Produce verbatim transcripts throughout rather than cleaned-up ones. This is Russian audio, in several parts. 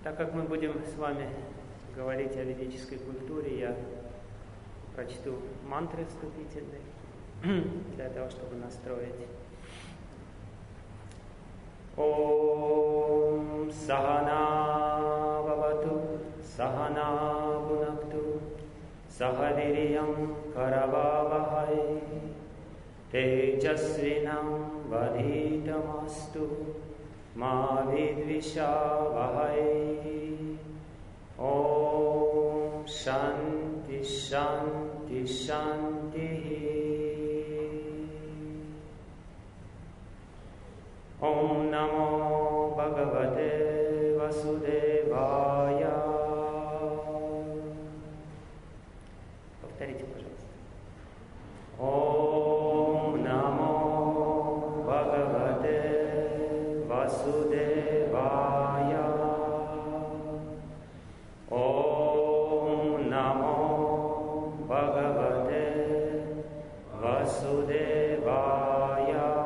Так как мы будем с вами говорить о ведической культуре, я прочту мантры вступительные для того, чтобы настроить. Ом Сахана Бхавату Сахана Бхунакту Сахавириям Карававахай Теджасвинам Вадитамасту Ма Видвишавахай. Ом Шанти Шанти Шанти. Ом Намо Бхагавате Васудевая. Повторите, пожалуйста. Ом Намо Бхагавате Васудевая. Ом Намо Бхагавате Васудевая.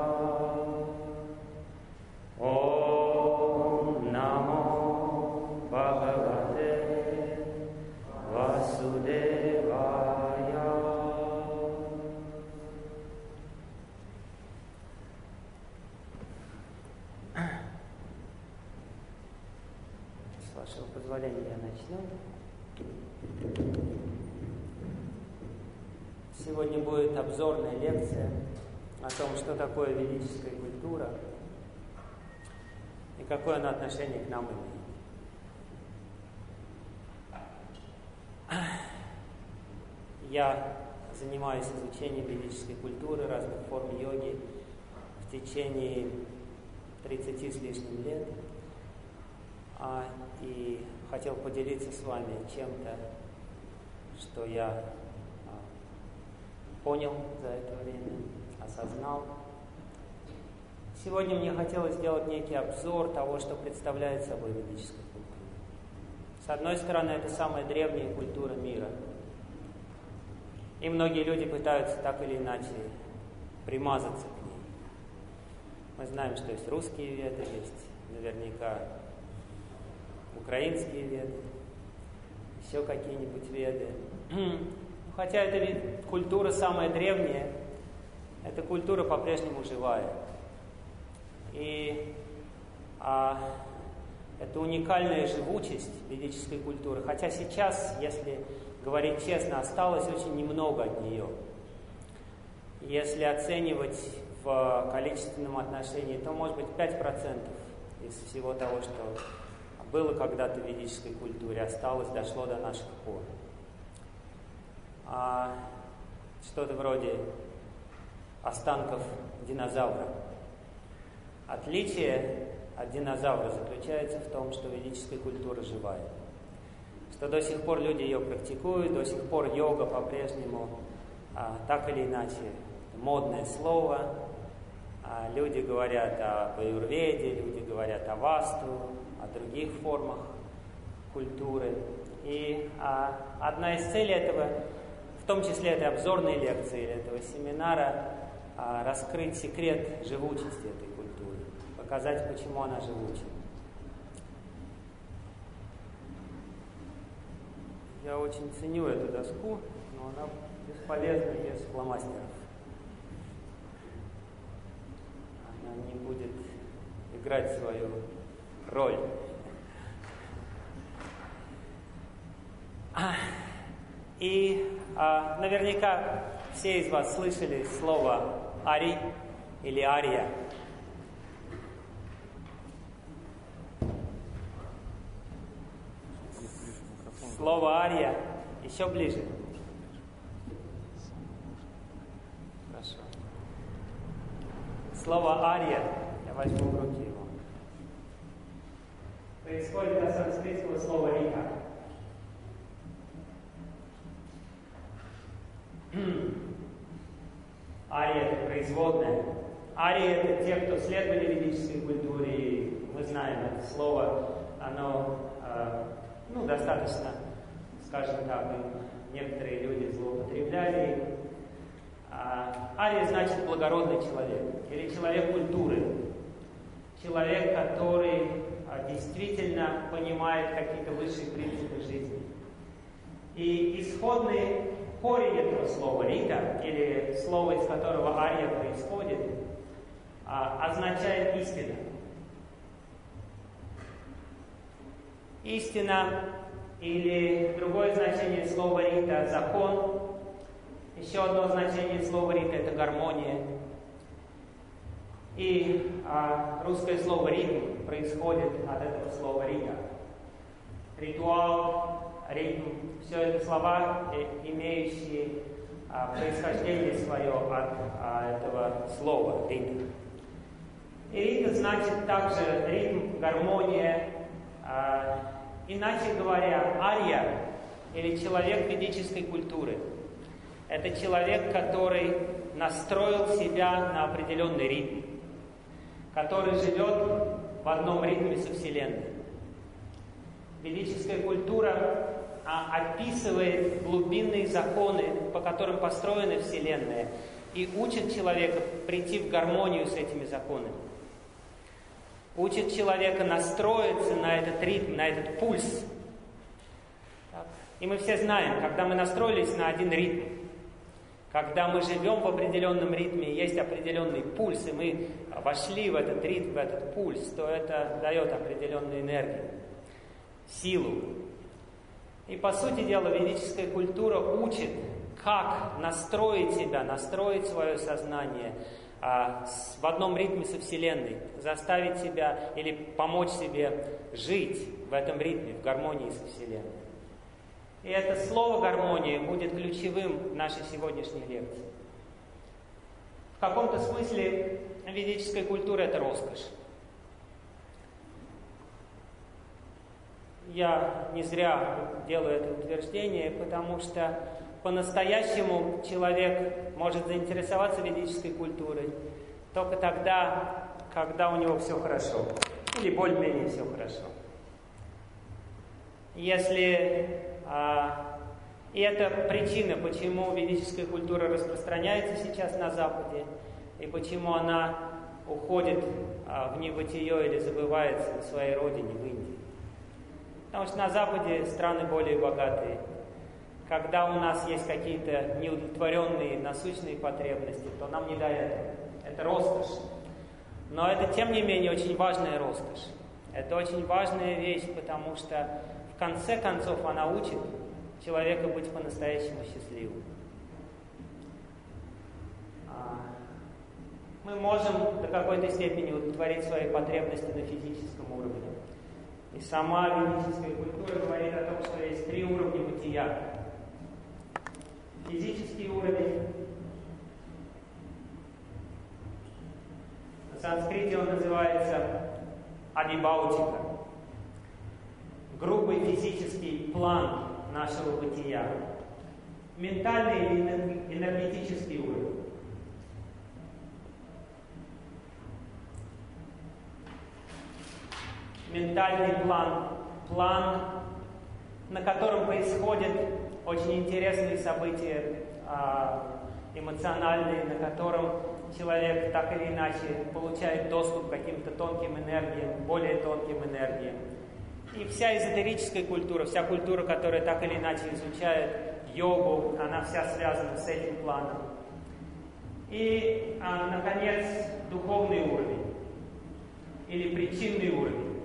Ом Намо Бхагавате Васудевая. С вашего позволения я начну. Сегодня будет обзорная лекция о том, что такое ведическая культура и какое она отношение к нам имеет. Я занимаюсь изучением ведической культуры, разных форм йоги в течение тридцати с лишним лет. А, и хотел поделиться с вами чем-то, что я а, понял за это время, осознал. Сегодня мне хотелось сделать некий обзор того, что представляет собой ведическая культура. С одной стороны, это самая древняя культура мира. И многие люди пытаются так или иначе примазаться к ней. Мы знаем, что есть русские веды, есть наверняка украинские веды, еще какие-нибудь веды. Хотя эта культура самая древняя, эта культура по-прежнему живая. И а, это уникальная живучесть ведической культуры. Хотя сейчас, если говорить честно, осталось очень немного от нее. Если оценивать в количественном отношении, то, может быть, пять процентов из всего того, что было когда-то в ведической культуре, осталось, дошло до наших пор. А, что-то вроде останков динозавра. Отличие от динозавра заключается в том, что ведическая культура живая. Что до сих пор люди ее практикуют, до сих пор йога по-прежнему а, так или иначе модное слово. А, люди говорят о аюрведе, люди говорят о васту, о других формах культуры. И а, одна из целей этого, в том числе этой обзорной лекции или этого семинара, а, раскрыть секрет живучести этой культуры, показать, почему она живуча. Я очень ценю эту доску, но она бесполезна без фломастеров. Она не будет играть свою роль. И а, наверняка все из вас слышали слово «ари» или «ария». Слово «ария» еще ближе. Хорошо. Слово «ария», я возьму в руки его, происходит от санскритского слова «риха». Ария — это производная. Арии — это те, кто следовали ведической культуре. И мы знаем это слово, оно э, ну, достаточно, скажем так, некоторые люди злоупотребляли. А, ария значит благородный человек или человек культуры. Человек, который действительно понимает какие-то высшие принципы жизни. И исходный корень этого слова «рита», или слово, из которого ария происходит, означает «истина». Истина, или другое значение слова «рита» — закон. Еще одно значение слова «рита» — это гармония. И а, русское слово «ритм» происходит от этого слова «рита». Ритуал, ритм — все это слова, имеющие а, происхождение свое от а, этого слова «рита». И «рита» значит также ритм, гармония. А, иначе говоря, ария, или человек ведической культуры — это человек, который настроил себя на определенный ритм, который живет в одном ритме со Вселенной. Ведическая культура а, описывает глубинные законы, по которым построена Вселенная, и учит человека прийти в гармонию с этими законами. Учит человека настроиться на этот ритм, на этот пульс. Так. И мы все знаем, когда мы настроились на один ритм, когда мы живем в определенном ритме, есть определенный пульс, и мы вошли в этот ритм, в этот пульс, то это дает определенную энергию, силу. И по сути дела ведическая культура учит, как настроить себя, настроить свое сознание а, с, в одном ритме со Вселенной, заставить себя или помочь себе жить в этом ритме, в гармонии со Вселенной. И это слово «гармония» будет ключевым в нашей сегодняшней лекции. В каком-то смысле ведическая культура — это роскошь. Я не зря делаю это утверждение, потому что по-настоящему человек может заинтересоваться ведической культурой только тогда, когда у него все хорошо, или более-менее все хорошо. Если А, и это причина, почему ведическая культура распространяется сейчас на Западе, и почему она уходит а, в небытие или забывается на своей родине, в Индии. Потому что на Западе страны более богатые. Когда у нас есть какие-то неудовлетворенные насущные потребности, то нам не до этого. Это роскошь. Но это, тем не менее, очень важная роскошь. Это очень важная вещь, потому что в конце концов, она учит человека быть по-настоящему счастливым. Мы можем до какой-то степени удовлетворить свои потребности на физическом уровне. И сама ведическая культура говорит о том, что есть три уровня бытия. Физический уровень. На санскрите он называется адибаутика. Грубый физический план нашего бытия. Ментальный или энергетический уровень. Ментальный план. План, на котором происходят очень интересные события, эмоциональные, на котором человек так или иначе получает доступ к каким-то тонким энергиям, более тонким энергиям. И вся эзотерическая культура, вся культура, которая так или иначе изучает йогу, она вся связана с этим планом. И, а, наконец, духовный уровень или причинный уровень.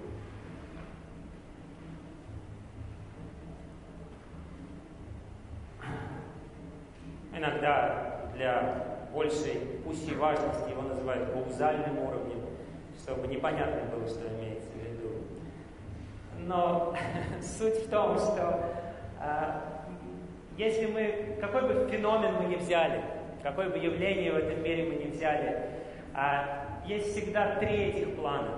Иногда для большей, пущей важности его называют каузальным уровнем, чтобы непонятно было, что имеется в виду. Но суть в том, что а, если мы, какой бы феномен мы ни взяли, какое бы явление в этом мире мы ни взяли, а, есть всегда три этих плана.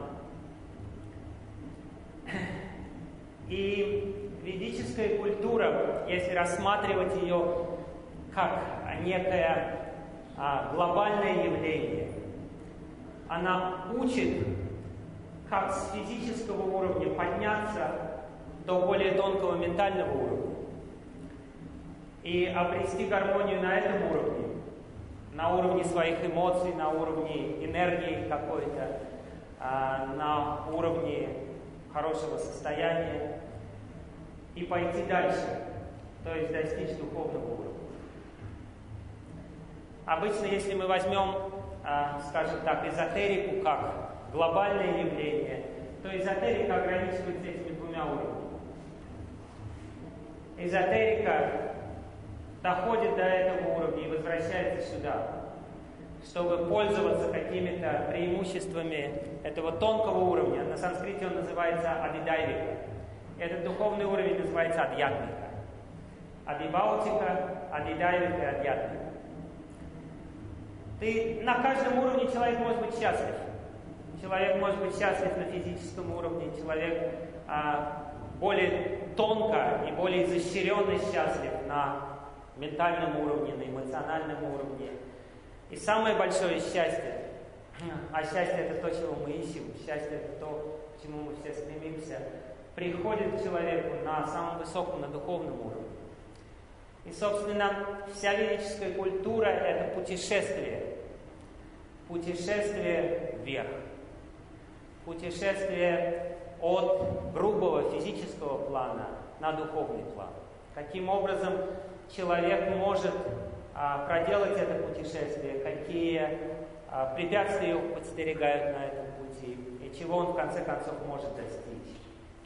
И ведическая культура, если рассматривать ее как некое а, глобальное явление, она учит, как с физического уровня подняться до более тонкого ментального уровня и обрести гармонию на этом уровне, на уровне своих эмоций, на уровне энергии какой-то, на уровне хорошего состояния и пойти дальше, то есть достичь духовного уровня. Обычно, если мы возьмем, скажем так, эзотерику как глобальное явление, то эзотерика ограничивается этими двумя уровнями. Эзотерика доходит до этого уровня и возвращается сюда, чтобы пользоваться какими-то преимуществами этого тонкого уровня. На санскрите он называется адидайвика. Этот духовный уровень называется адьятмика. Адибаутика, адидайвика и адьятмика. Ты, на каждом уровне человек может быть счастлив. Человек может быть счастлив на физическом уровне, человек а, более тонко и более изощренно счастлив на ментальном уровне, на эмоциональном уровне. И самое большое счастье, а счастье это то, чего мы ищем, счастье это то, к чему мы все стремимся, приходит к человеку на самом высоком, на духовном уровне. И, собственно, вся ведическая культура – это путешествие. Путешествие вверх. Путешествие от грубого физического плана на духовный план. Каким образом человек может а, проделать это путешествие, какие а, препятствия его подстерегают на этом пути, и чего он в конце концов может достичь.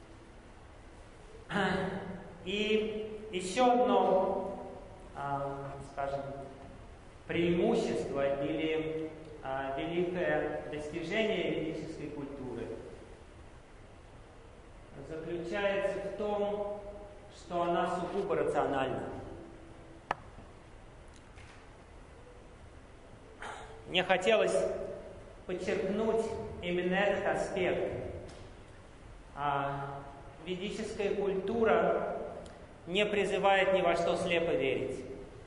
И еще одно, а, скажем, преимущество или а, великое достижение ведической культуры заключается в том, что она сугубо рациональна. Мне хотелось подчеркнуть именно этот аспект. А, ведическая культура не призывает ни во что слепо верить.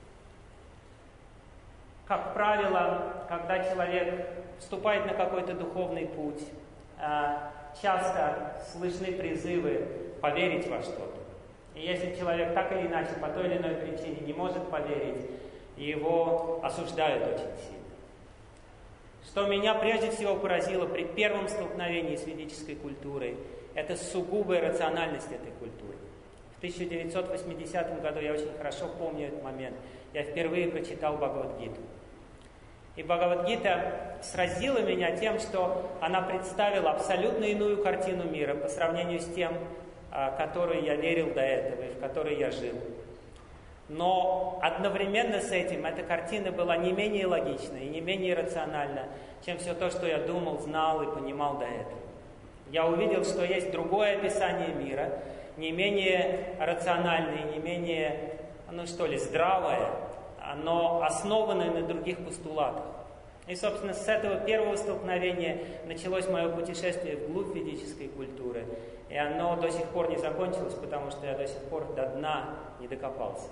Как правило, когда человек вступает на какой-то духовный путь, часто слышны призывы поверить во что-то. И если человек так или иначе, по той или иной причине не может поверить, его осуждают очень сильно. Что меня прежде всего поразило при первом столкновении с ведической культурой, это сугубая рациональность этой культуры. В тысяча девятьсот восьмидесятом году, я очень хорошо помню этот момент, я впервые прочитал Бхагавад-гиту. И Бхагавад-гита сразила меня тем, что она представила абсолютно иную картину мира по сравнению с тем, которой я верил до этого и в которой я жил. Но одновременно с этим эта картина была не менее логична и не менее рациональна, чем все то, что я думал, знал и понимал до этого. Я увидел, что есть другое описание мира, не менее рациональное, не менее, ну что ли, здравое, но основанное на других постулатах. И, собственно, с этого первого столкновения началось мое путешествие вглубь ведической культуры. И оно до сих пор не закончилось, потому что я до сих пор до дна не докопался.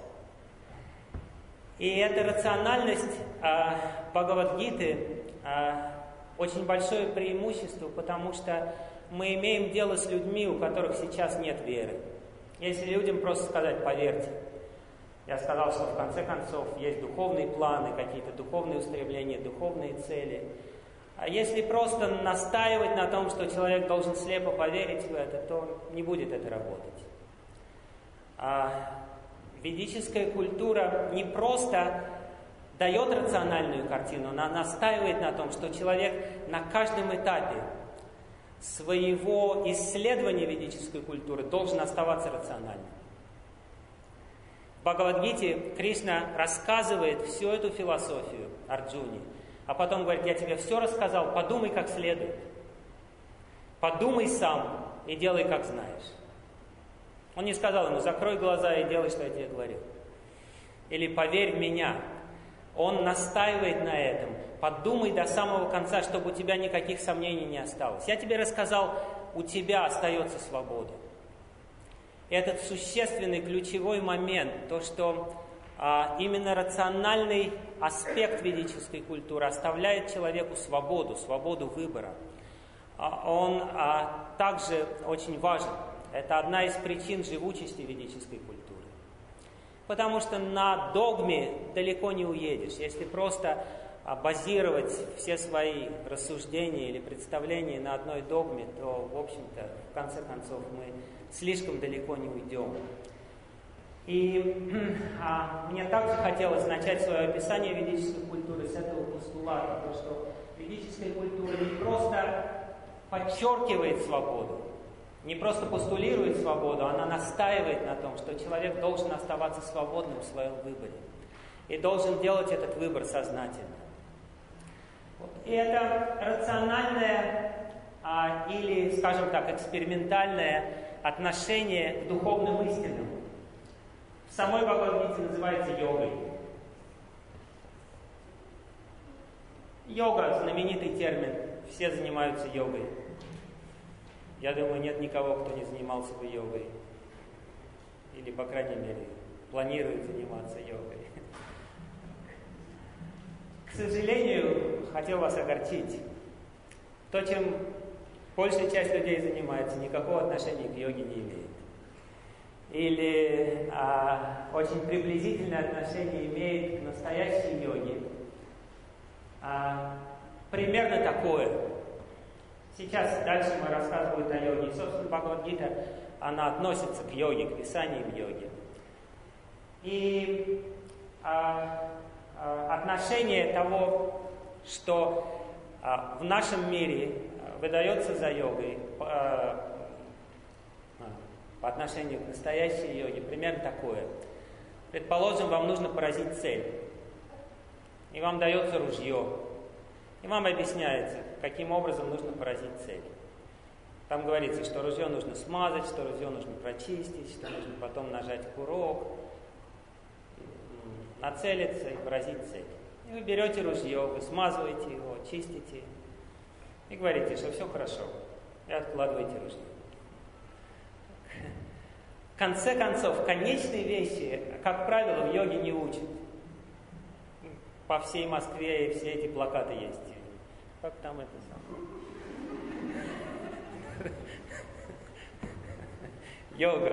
И эта рациональность э, Бхагавад-гиты э, очень большое преимущество, потому что мы имеем дело с людьми, у которых сейчас нет веры. Если людям просто сказать «поверьте», я сказал, что в конце концов есть духовные планы, какие-то духовные устремления, духовные цели. А если просто настаивать на том, что человек должен слепо поверить в это, то не будет это работать. А ведическая культура не просто дает рациональную картину, она настаивает на том, что человек на каждом этапе своего исследования ведической культуры должен оставаться рациональным. В Бхагавад-гите Кришна рассказывает всю эту философию Арджуне, а потом говорит: я тебе все рассказал, подумай как следует. Подумай сам и делай как знаешь. Он не сказал ему: закрой глаза и делай, что я тебе говорил. Или поверь в меня. Он настаивает на этом. Подумай до самого конца, чтобы у тебя никаких сомнений не осталось. Я тебе рассказал, у тебя остается свобода. Этот существенный ключевой момент, то, что а, именно рациональный аспект ведической культуры оставляет человеку свободу, свободу выбора, а, он а, также очень важен. Это одна из причин живучести ведической культуры. Потому что на догме далеко не уедешь. Если просто базировать все свои рассуждения или представления на одной догме, то, в общем-то, в конце концов, мы слишком далеко не уйдем. И а, мне также хотелось начать свое описание ведической культуры с этого постулата, то, что ведическая культура не просто подчеркивает свободу, не просто постулирует свободу, она настаивает на том, что человек должен оставаться свободным в своем выборе и должен делать этот выбор сознательно. И это рациональное а, или, скажем так, экспериментальное отношение к духовным истинам. В самой Бхагавад-гите называется йогой. Йога – знаменитый термин, все занимаются йогой. Я думаю, нет никого, кто не занимался бы йогой. Или, по крайней мере, планирует заниматься йогой. К сожалению, хотел вас огорчить. То, чем большая часть людей занимается, никакого отношения к йоге не имеет. Или а, очень приблизительное отношение имеет к настоящей йоге. А, примерно такое. Сейчас дальше мы рассказываем о йоге. И, собственно, Бхагавад-гита, она относится к йоге, к писаниям йоги. И а, а, отношение того, что а, в нашем мире выдается за йогой, а, по отношению к настоящей йоге, примерно такое. Предположим, вам нужно поразить цель. И вам дается ружье. И вам объясняется, каким образом нужно поразить цель. Там говорится, что ружье нужно смазать, что ружье нужно прочистить, что нужно потом нажать курок, нацелиться и поразить цель. И вы берете ружье, вы смазываете его, чистите и говорите, что все хорошо. И откладываете ружье. В конце концов, конечные вещи, как правило, в йоге не учат. По всей Москве и все эти плакаты есть. Как там это самое? Йога.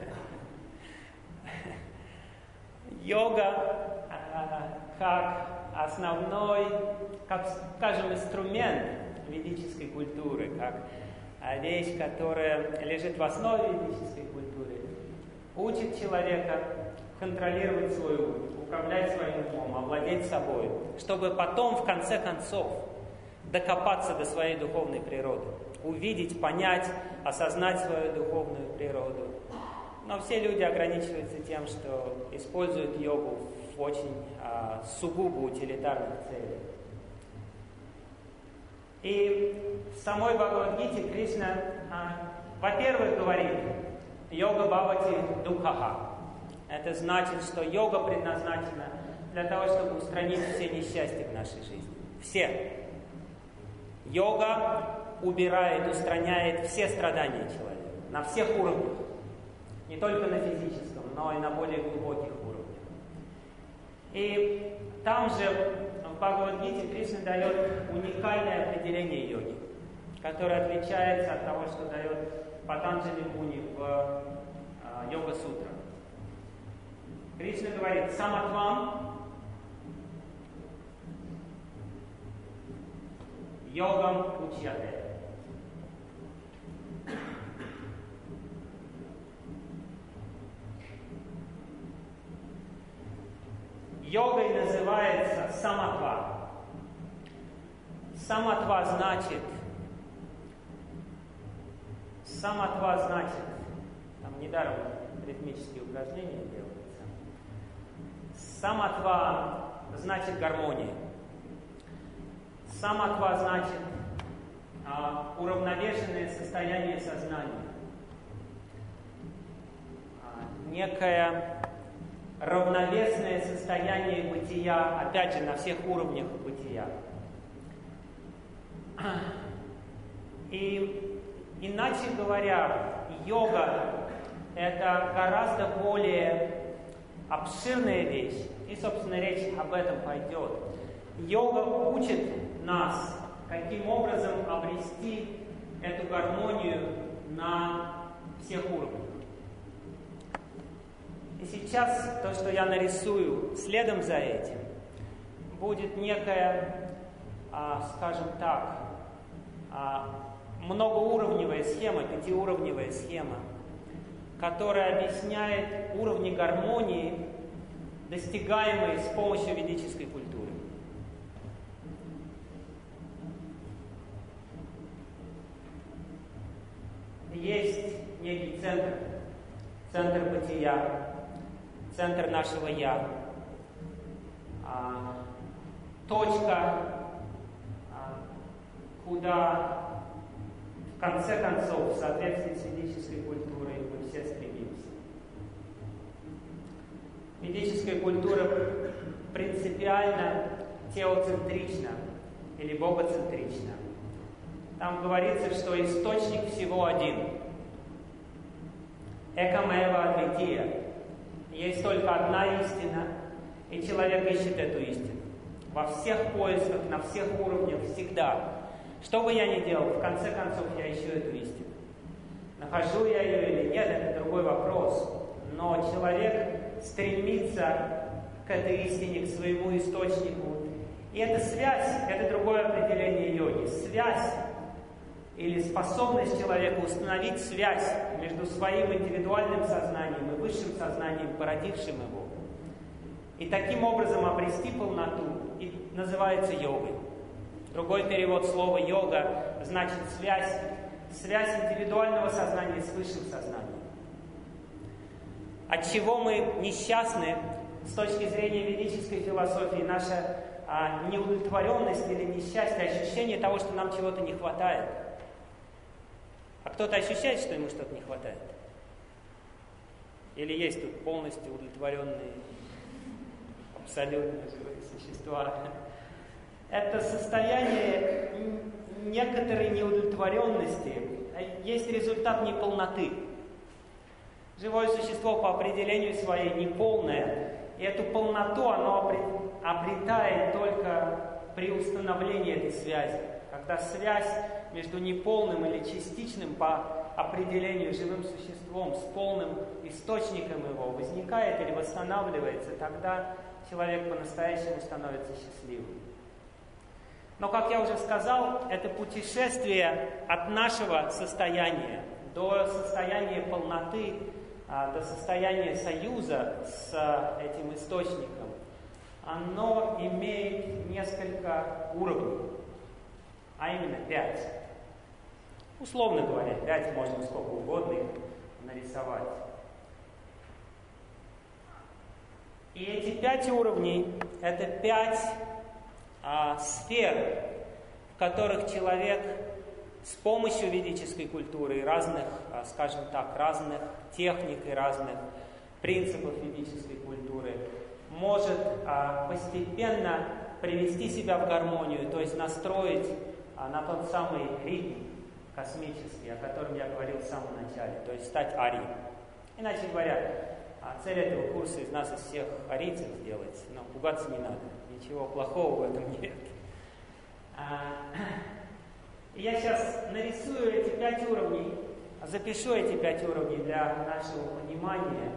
Йога как основной, как, скажем, инструмент ведической культуры, как вещь, которая лежит в основе ведической культуры, учит человека контролировать свой ум, управлять своим умом, овладеть собой, чтобы потом, в конце концов, докопаться до своей духовной природы, увидеть, понять, осознать свою духовную природу. Но все люди ограничиваются тем, что используют йогу в очень а, сугубо утилитарных целях. И в самой Бхагавад-гите Кришна, а, во-первых, говорит «Йога бхавати дукхаха». Это значит, что йога предназначена для того, чтобы устранить все несчастья в нашей жизни. Все. Йога убирает, устраняет все страдания человека на всех уровнях. Не только на физическом, но и на более глубоких уровнях. И там же в Бхагавад-гите Кришна дает уникальное определение йоги, которое отличается от того, что дает Патанджали Муни в э, Йога-сутрах. Кришна говорит «саматвам йогам учьяте». Йогой называется саматва. Саматва значит, саматва значит, там недаром ритмические упражнения делаются. Саматва значит гармония. Саматва значит а, уравновешенное состояние сознания. А, некое равновесное состояние бытия, опять же, на всех уровнях бытия. И иначе говоря, йога – это гораздо более обширная вещь, и, собственно, речь об этом пойдет. Йога учит нас, каким образом обрести эту гармонию на всех уровнях. И сейчас то, что я нарисую следом за этим, будет некая, а, скажем так, а, многоуровневая схема, пятиуровневая схема, которая объясняет уровни гармонии, достигаемые с помощью ведической культуры. Есть некий центр, центр бытия, центр нашего «я», а, точка, а, куда в конце концов, в соответствии с ведической культурой, мы все стремимся. Ведическая культура принципиально теоцентрична или богоцентрична. Там говорится, что источник всего один. Экамева адвития. Есть только одна истина, и человек ищет эту истину. Во всех поисках, на всех уровнях, всегда. Что бы я ни делал, в конце концов я ищу эту истину. Нахожу я ее или нет, это другой вопрос. Но человек стремится к этой истине, к своему источнику. И эта связь, это другое определение йоги. Связь или способность человека установить связь между своим индивидуальным сознанием и высшим сознанием, породившим его. И таким образом обрести полноту и называется йогой. Другой перевод слова йога значит связь, связь индивидуального сознания с высшим сознанием. От чего мы несчастны с точки зрения ведической философии, наша а, неудовлетворенность или несчастье, ощущение того, что нам чего-то не хватает. А кто-то ощущает, что ему что-то не хватает? Или есть тут полностью удовлетворенные, абсолютно живые существа? Это состояние некоторой неудовлетворенности, есть результат неполноты. Живое существо по определению своей неполное, и эту полноту оно обретает только при установлении этой связи. Когда связь между неполным или частичным по определению живым существом с полным источником его возникает или восстанавливается, тогда человек по-настоящему становится счастливым. Но, как я уже сказал, это путешествие от нашего состояния до состояния полноты, до состояния союза с этим источником, оно имеет несколько уровней, а именно пять. Условно говоря, пять, можно сколько угодно их нарисовать. И эти пять уровней – это пять а, сфер, в которых человек с помощью ведической культуры и разных, а, скажем так, разных техник и разных принципов ведической культуры может а, постепенно привести себя в гармонию, то есть настроить а, на тот самый ритм космический, о котором я говорил в самом начале, то есть стать арией. Иначе говоря, цель этого курса из нас из всех арийцев сделать, но пугаться не надо, ничего плохого в этом нет. Я сейчас нарисую эти пять уровней, запишу эти пять уровней для нашего понимания,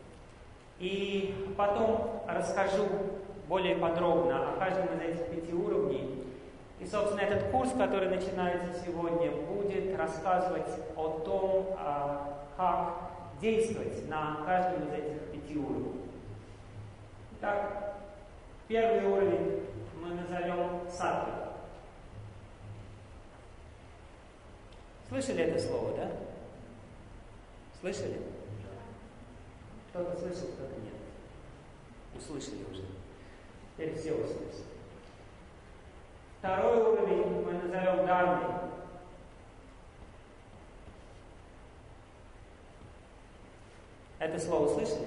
и потом расскажу более подробно о каждом из этих пяти уровней. И, собственно, этот курс, который начинается сегодня, будет рассказывать о том, как действовать на каждом из этих пяти уровней. Итак, первый уровень мы назовем саттва. Слышали это слово, да? Слышали? Кто-то слышал, кто-то нет. Услышали уже. Теперь все услышали. Второй уровень мы назовем дharмой. Это слово слышали?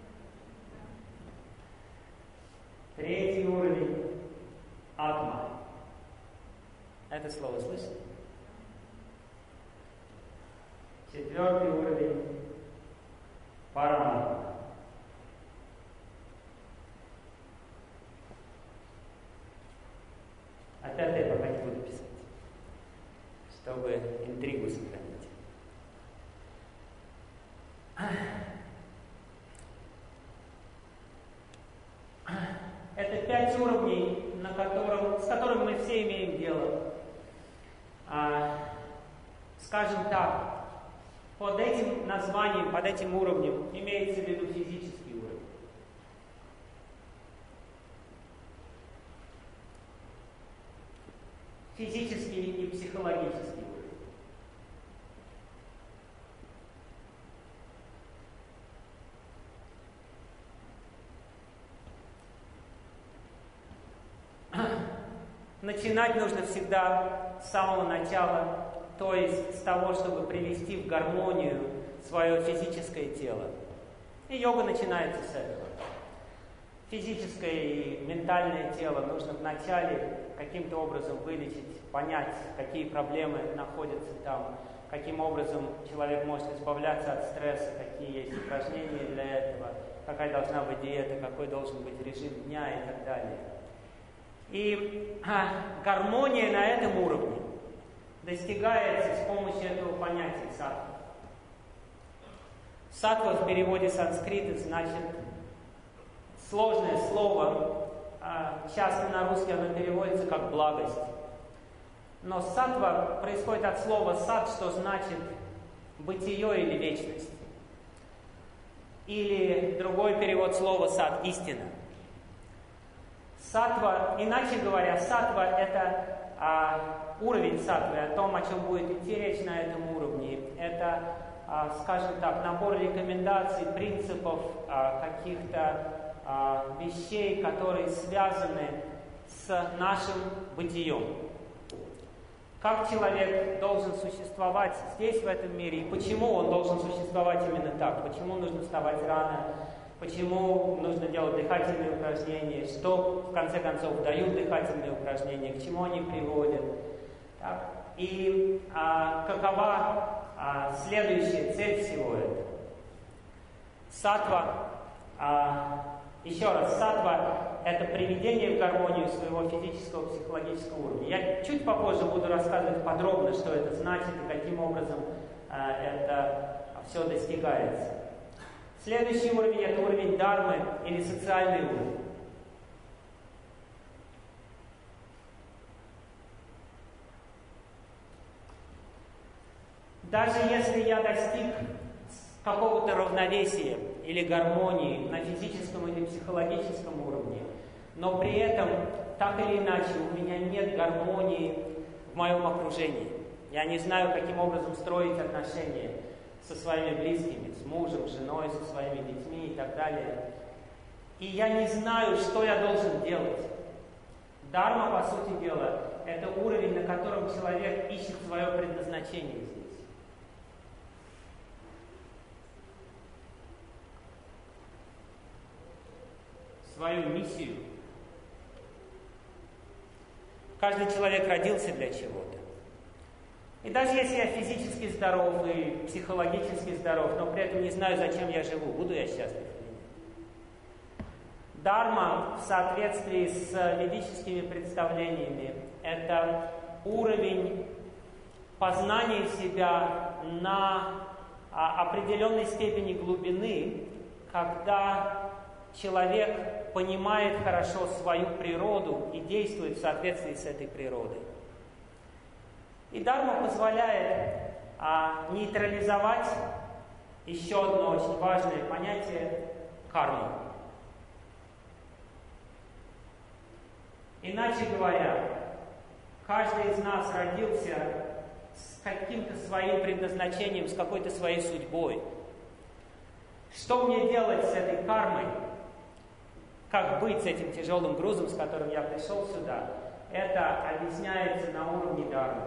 Третий уровень – атма. Это слово слышали? Четвертый уровень – параматма. А пятое я пока не буду писать, чтобы интригу сохранить. Это пять пять уровней, на котором, с которыми мы все имеем дело. А, скажем так, под этим названием, под этим уровнем имеется в виду физический уровень. Физический и психологический уровень. Начинать нужно всегда с самого начала, то есть с того, чтобы привести в гармонию свое физическое тело. И йога начинается с этого. Физическое и ментальное тело нужно вначале каким-то образом вылечить, понять, какие проблемы находятся там, каким образом человек может избавляться от стресса, какие есть упражнения для этого, какая должна быть диета, какой должен быть режим дня и так далее. И а, гармония на этом уровне достигается с помощью этого понятия саттва. Саттва в переводе с санскрита значит сложное слово, а, часто на русский оно переводится как благость. Но саттва происходит от слова сат, что значит бытие или вечность. Или другой перевод слова сат – истина. Саттва, иначе говоря, саттва – это а, уровень саттвы, о том, о чем будет идти речь на этом уровне. Это, а, скажем так, набор рекомендаций, принципов, а, каких-то а, вещей, которые связаны с нашим бытием. Как человек должен существовать здесь, в этом мире, и почему он должен существовать именно так, почему нужно вставать рано, почему нужно делать дыхательные упражнения, что в конце концов дают дыхательные упражнения, к чему они приводят. Так. И а, какова а, следующая цель всего этого? Саттва, а, еще раз, саттва – это приведение в гармонию своего физического, психологического уровня. Я чуть попозже буду рассказывать подробно, что это значит и каким образом а, это все достигается. Следующий уровень – это уровень дармы или социальный уровень. Даже если я достиг какого-то равновесия или гармонии на физическом или психологическом уровне, но при этом, так или иначе, у меня нет гармонии в моем окружении. Я не знаю, каким образом строить отношения со своими близкими, с мужем, с женой, со своими детьми и так далее. И я не знаю, что я должен делать. Дарма, по сути дела, это уровень, на котором человек ищет свое предназначение здесь. Свою миссию. Каждый человек родился для чего-то. И даже если я физически здоров и психологически здоров, но при этом не знаю, зачем я живу, буду я счастлив или нет. Дарма в соответствии с ведическими представлениями – это уровень познания себя на определенной степени глубины, когда человек понимает хорошо свою природу и действует в соответствии с этой природой. И дарма позволяет а, нейтрализовать еще одно очень важное понятие – карму. Иначе говоря, каждый из нас родился с каким-то своим предназначением, с какой-то своей судьбой. Что мне делать с этой кармой? Как быть с этим тяжелым грузом, с которым я пришел сюда? Это объясняется на уровне дармы.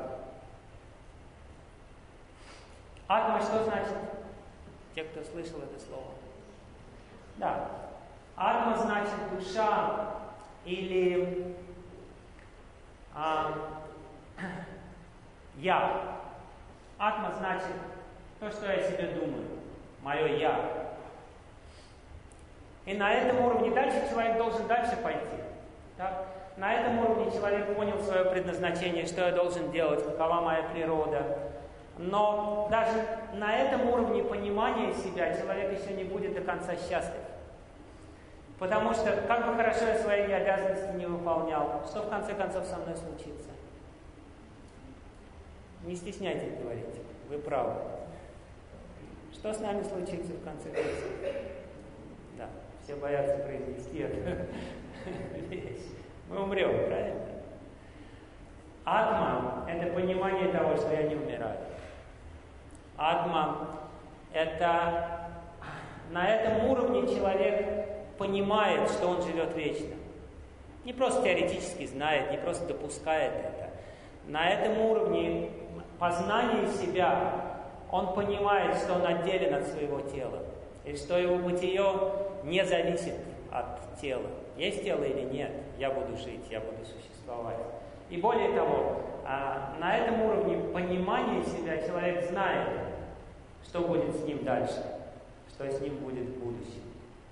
Атма что значит? Те, кто слышал это слово. Да. Атма значит душа или а, я. Атма значит то, что я себе думаю. Мое я. И на этом уровне дальше человек должен дальше пойти. Так? На этом уровне человек понял свое предназначение, что я должен делать, какова моя природа. Но даже на этом уровне понимания себя человек еще не будет до конца счастлив. Потому что, как бы хорошо я свои обязанности не выполнял, что в конце концов со мной случится? Не стесняйтесь говорить, вы правы. Что с нами случится в конце концов? Да, все боятся произнести это. Мы умрем, правильно? Атма – это понимание того, что я не умираю. Атма – это на этом уровне человек понимает, что он живет вечно. Не просто теоретически знает, не просто допускает это. На этом уровне познания себя он понимает, что он отделен от своего тела, и что его бытие не зависит от тела. Есть тело или нет, я буду жить, я буду существовать. И более того, на этом уровне понимания себя человек знает, что будет с ним дальше, что с ним будет в будущем.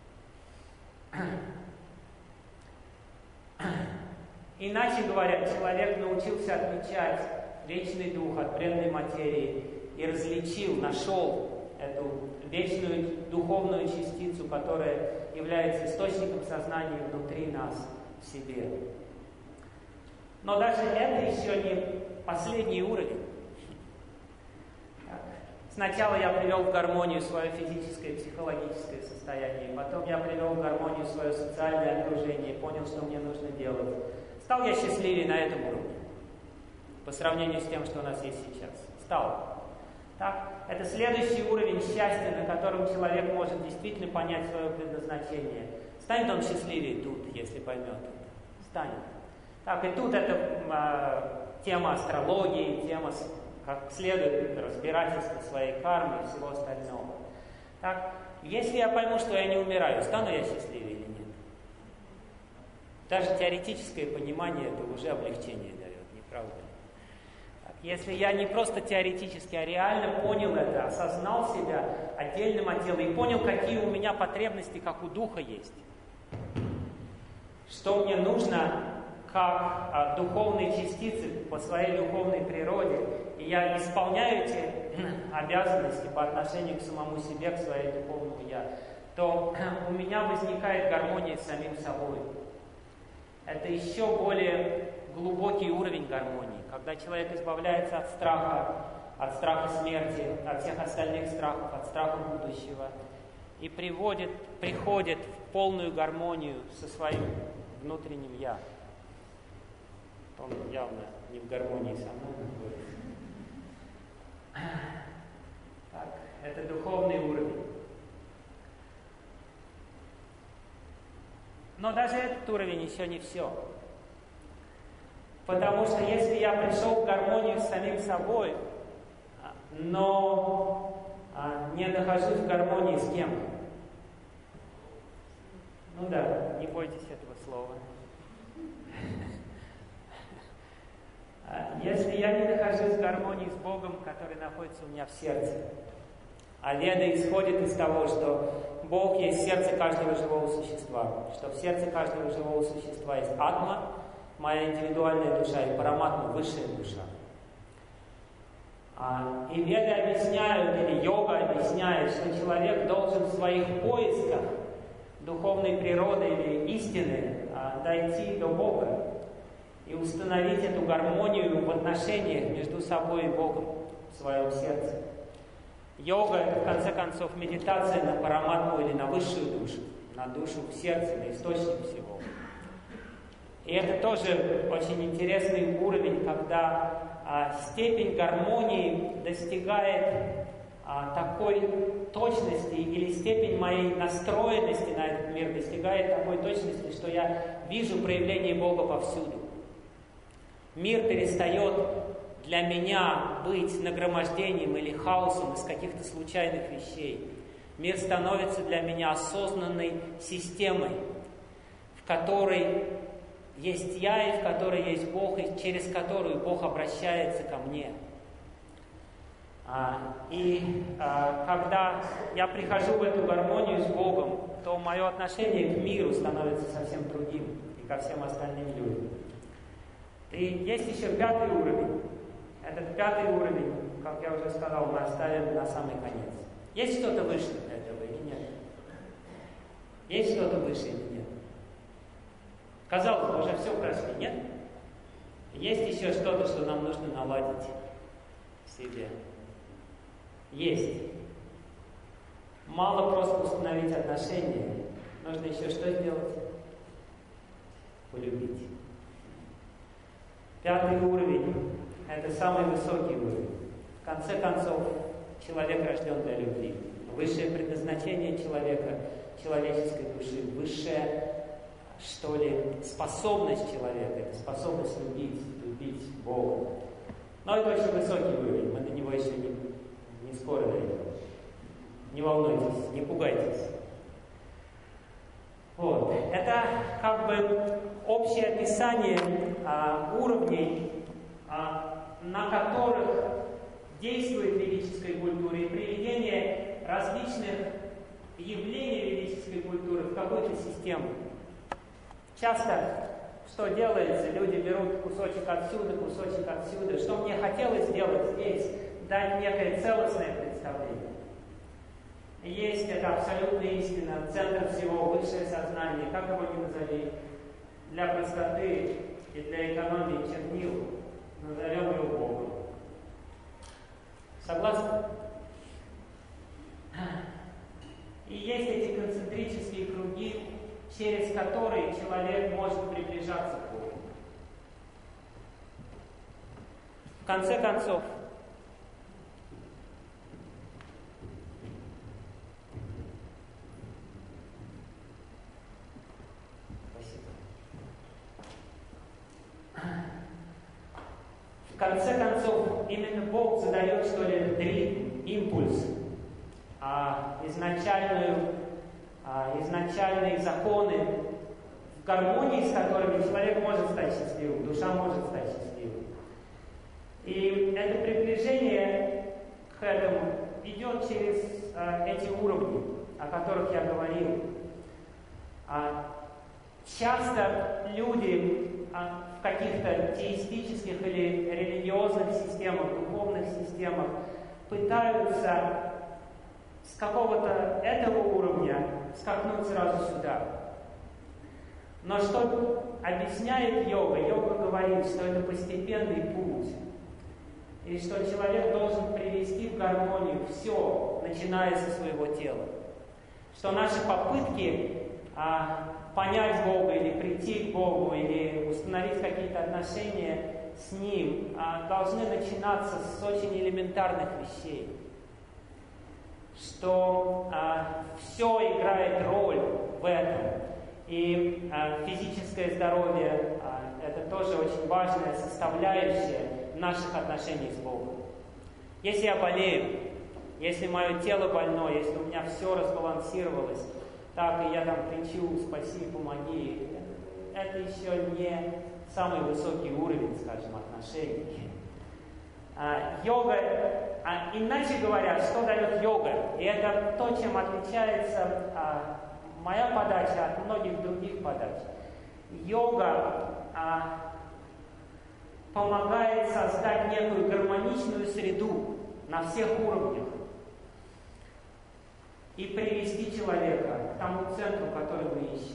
Иначе говоря, человек научился отличать вечный дух от бренной материи и различил, нашел эту вечную духовную частицу, которая является источником сознания внутри нас, в себе. Но даже это еще не последний уровень. Сначала я привел в гармонию свое физическое и психологическое состояние, потом я привел в гармонию свое социальное окружение, понял, что мне нужно делать. Стал я счастливее на этом уровне, по сравнению с тем, что у нас есть сейчас. Стал. Так? Это следующий уровень счастья, на котором человек может действительно понять свое предназначение. Станет он счастливее тут, если поймет это. Станет. Так, и тут это э, тема астрологии, тема, как следует, разбирательства своей кармы и всего остального. Так, если я пойму, что я не умираю, стану я счастливее или нет? Даже теоретическое понимание это уже облегчение дает, не правда ли? Так, если я не просто теоретически, а реально понял это, осознал себя отдельным от тела и понял, какие у меня потребности, как у духа есть, что мне нужно как а, духовные частицы по своей духовной природе, и я исполняю эти обязанности по отношению к самому себе, к своей духовному «я», то у меня возникает гармония с самим собой. Это еще более глубокий уровень гармонии, когда человек избавляется от страха, от страха смерти, от всех остальных страхов, от страха будущего, и приводит, приходит в полную гармонию со своим внутренним «я». Он явно не в гармонии со мной находится. Так, это духовный уровень. Но даже этот уровень еще не все. Потому что если я пришел в гармонию с самим собой, но не нахожусь в гармонии с кем? Ну да, не бойтесь этого слова. Если я не нахожусь в гармонии с Богом, который находится у меня в сердце, а Веда исходит из того, что Бог есть сердце каждого живого существа, что в сердце каждого живого существа есть атма, моя индивидуальная душа, и параматма, высшая душа. И Веды объясняют, или йога объясняет, что человек должен в своих поисках духовной природы или истины дойти до Бога и установить эту гармонию в отношениях между собой и Богом в своем сердце. Йога – это, в конце концов, медитация на параматму или на высшую душу, на душу в сердце, на источник всего. И это тоже очень интересный уровень, когда а, степень гармонии достигает а, такой точности, или степень моей настроенности на этот мир достигает такой точности, что я вижу проявление Бога повсюду. Мир перестает для меня быть нагромождением или хаосом из каких-то случайных вещей. Мир становится для меня осознанной системой, в которой есть я и в которой есть Бог, и через которую Бог обращается ко мне. И когда я прихожу в эту гармонию с Богом, то мое отношение к миру становится совсем другим и ко всем остальным людям. И есть еще пятый уровень. Этот пятый уровень, как я уже сказал, мы оставим на самый конец. Есть что-то выше этого или нет? Есть что-то выше или нет? Казалось бы, уже все прошли, нет? Есть еще что-то, что нам нужно наладить в себе. Есть. Мало просто установить отношения. Нужно еще что сделать? Полюбить. Пятый уровень – это самый высокий уровень. В конце концов, человек рожден для любви. Высшее предназначение человека, человеческой души, высшая, что ли, способность человека, это способность любить, любить Бога. Но это очень высокий уровень, мы до него еще не, не скоро дойдем. Не волнуйтесь, не пугайтесь. Вот. Это как бы общее описание а, уровней, а, на которых действует ведическая культура, и приведение различных явлений ведической культуры в какую-то систему. Часто что делается? Люди берут кусочек отсюда, кусочек отсюда. Что мне хотелось сделать здесь? Дать некое целостное представление. Есть это абсолютная истина, центр всего, высшее сознание, как его ни назови. Для простоты и для экономии чернил назовем его Богом. Согласны? И есть эти концентрические круги, через которые человек может приближаться к Богу. В конце концов, В конце концов, именно Бог задает, что ли, этот ритм, импульс, а, изначальную, а, изначальные законы, в гармонии с которыми человек может стать счастливым, душа может стать счастливой. И это приближение к этому идет через а, эти уровни, о которых я говорил. А, часто люди в каких-то теистических или религиозных системах, духовных системах пытаются с какого-то этого уровня скакнуть сразу сюда. Но что объясняет йога? Йога говорит, что это постепенный путь. И что человек должен привести в гармонию все, начиная со своего тела. Что наши попытки а, понять Бога или прийти к Богу, или установить какие-то отношения с Ним, а, должны начинаться с очень элементарных вещей. Что а, все играет роль в этом. И а, физическое здоровье а, это тоже очень важная составляющая наших отношений с Богом. Если я болею, если мое тело больно, если у меня все разбалансировалось, так и я там кричу: спаси, помоги, это еще не самый высокий уровень, скажем, отношений. А, йога, а, иначе говоря, что дает йога? И это то, чем отличается а, моя подача от многих других подач. Йога а, помогает создать некую гармоничную среду на всех уровнях и привести человека к тому центру, который мы ищем.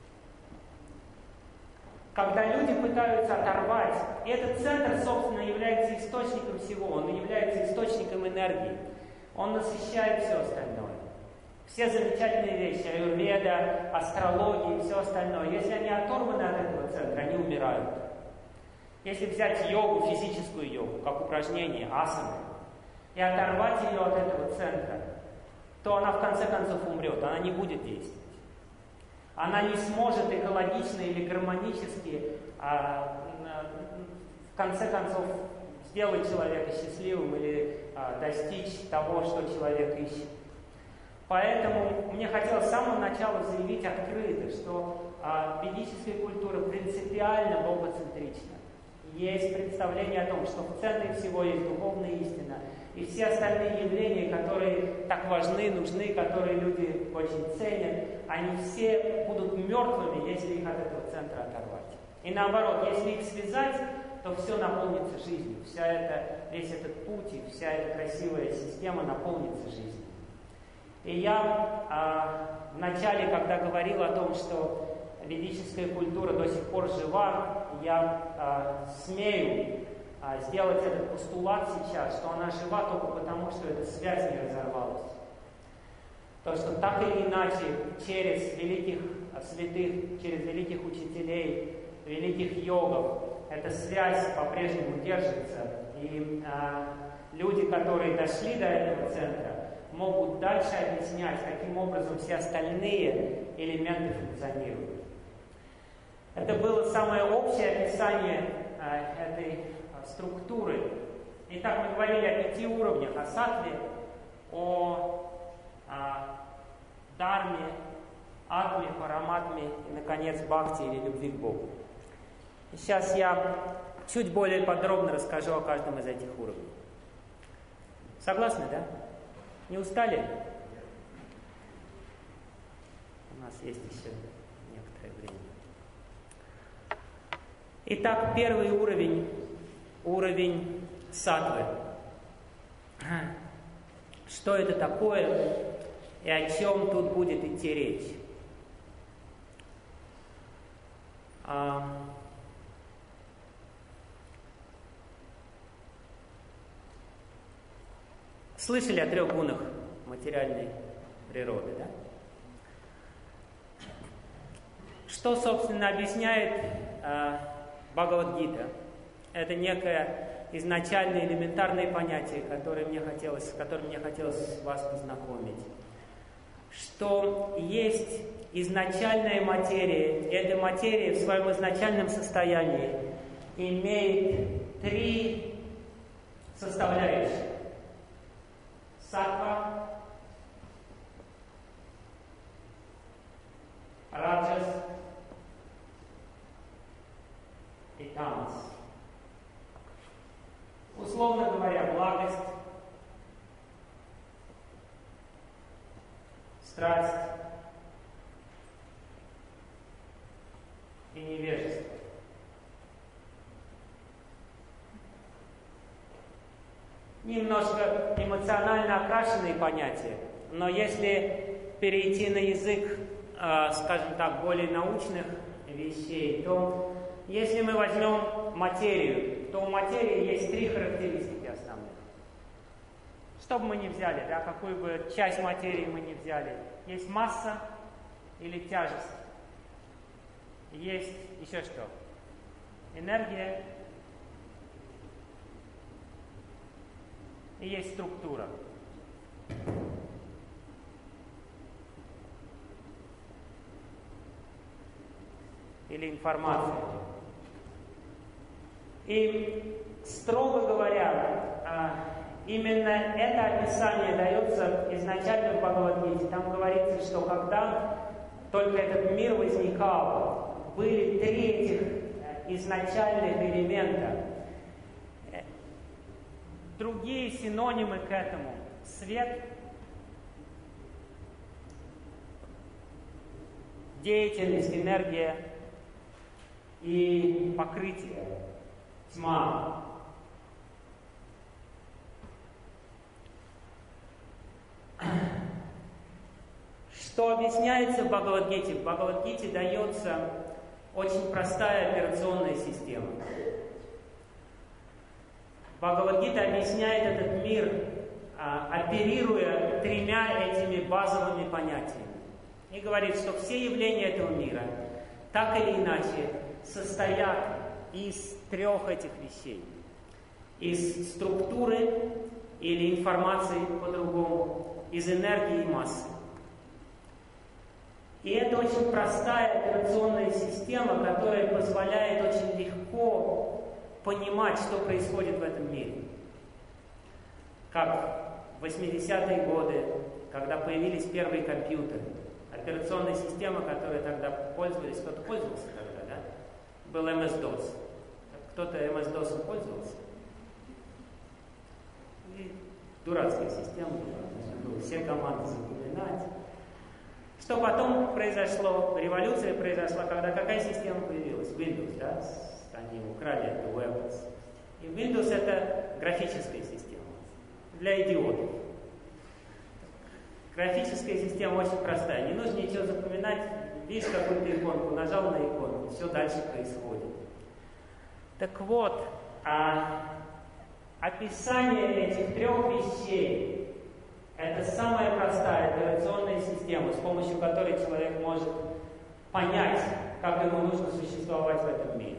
Когда люди пытаются оторвать, и этот центр, собственно, является источником всего, он является источником энергии, он насыщает все остальное. Все замечательные вещи, аюрведа, астрология и все остальное, если они оторваны от этого центра, они умирают. Если взять йогу, физическую йогу, как упражнение, асаны, и оторвать ее от этого центра, то она в конце концов умрет, она не будет действовать. Она не сможет экологично или гармонически а, в конце концов сделать человека счастливым или а, достичь того, что человек ищет. Поэтому мне хотелось с самого начала заявить открыто, что а, ведическая культура принципиально богоцентрична. Есть представление о том, что в центре всего есть духовная истина, и все остальные явления, которые так важны, нужны, которые люди очень ценят, они все будут мертвыми, если их от этого центра оторвать. И наоборот, если их связать, то все наполнится жизнью. Вся эта, весь этот путь и вся эта красивая система наполнится жизнью. И я а, в начале, когда говорил о том, что ведическая культура до сих пор жива, я а, смею а, сделать этот постулат сейчас, что она жива только потому, что эта связь не разорвалась. То, что так или иначе через великих святых, через великих учителей, великих йогов, эта связь по-прежнему держится. И а, люди, которые дошли до этого центра, могут дальше объяснять, каким образом все остальные элементы функционируют. Это было самое общее описание а, этой а, структуры. Итак, мы говорили о пяти уровнях: о саттве, о а, дарме, атме, параматме и, наконец, бхакти или любви к Богу. И сейчас я чуть более подробно расскажу о каждом из этих уровней. Согласны, да? Не устали? У нас есть еще некоторое время. Итак, первый уровень, уровень саттвы. Что это такое и о чем тут будет идти речь? А... Слышали о трех гунах материальной природы, да? Что, собственно, объясняет э, Бхагавад-гита? Это некое изначальное элементарное понятие, которое мне хотелось, с которым мне хотелось вас познакомить. Что есть изначальная материя, и эта материя в своем изначальном состоянии имеет три составляющие. Саттва, раджас и тамас. Условно говоря, благость, страсть и невежество. Немножко эмоционально окрашенные понятия, но если перейти на язык, э, скажем так, более научных вещей, то если мы возьмем материю, то у материи есть три характеристики основных. Что бы мы ни взяли, да, какую бы часть материи мы ни взяли, есть масса или тяжесть, есть еще что? Энергия. И есть структура. Или информация. И, строго говоря, именно это описание дается изначально в Бхагавад-гите. Там говорится, что когда только этот мир возникал, были три этих изначальных элемента. Другие синонимы к этому – свет, деятельность, энергия и покрытие, тьма. Что объясняется в Бхагавад-гите? В Бхагавад-гите дается очень простая операционная система. Бхагавад-гита объясняет этот мир, а, оперируя тремя этими базовыми понятиями. И говорит, что все явления этого мира так или иначе состоят из трех этих вещей. Из структуры или информации по-другому, из энергии и массы. И это очень простая операционная система, которая позволяет очень легко понимать, что происходит в этом мире. Как в восьмидесятые годы, когда появились первые компьютеры, операционная система, которой тогда пользовались, кто-то пользовался тогда, да? Был эм эс дос. Кто-то эм эс дос пользовался? И дурацкая система была, все команды запоминать. Что потом произошло? Революция произошла, когда какая система появилась? Windows, да? Они украли это Windows. И Windows это графическая система для идиотов. Графическая система очень простая. Не нужно ничего запоминать, Видишь какую-то иконку, нажал на иконку, все дальше происходит. Так вот, а, описание этих трех вещей – это самая простая операционная система, с помощью которой человек может понять, как ему нужно существовать в этом мире.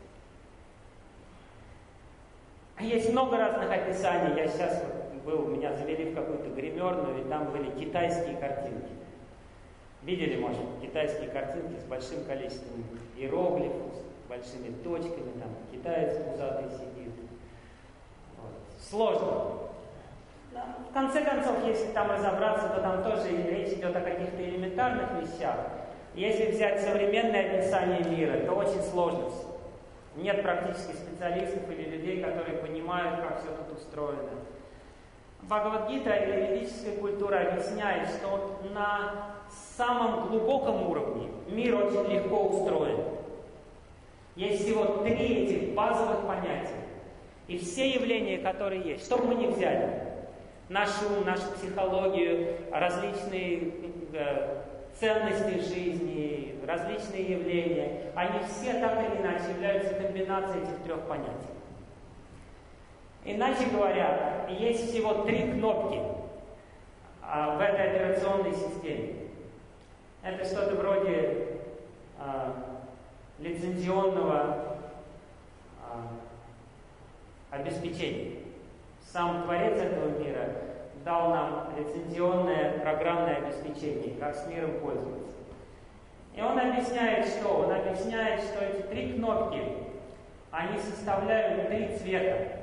Есть много разных описаний. Я сейчас был, меня завели в какую-то гримерную, и там были китайские картинки. Видели, может, китайские картинки с большим количеством иероглифов, с большими точками, там китаец пузатый сидит. Вот. Сложно. В конце концов, если там разобраться, то там тоже речь идет о каких-то элементарных вещах. Если взять современное описание мира, то очень сложно все. Нет практически специалистов или людей, которые понимают, как все тут устроено. Бхагавад-гита или ведическая культура объясняет, что на самом глубоком уровне мир очень легко устроен. Есть всего три этих базовых понятия. И все явления, которые есть, что бы мы ни взяли, наш ум, нашу психологию, различные э, ценности жизни, различные явления, они все так или иначе являются комбинацией этих трех понятий. Иначе говоря, есть всего три кнопки а, в этой операционной системе. Это что-то вроде а, лицензионного а, обеспечения. Сам Творец этого мира дал нам лицензионное программное обеспечение, как с миром пользоваться. И он объясняет, что? Он объясняет, что эти три кнопки, они составляют три цвета.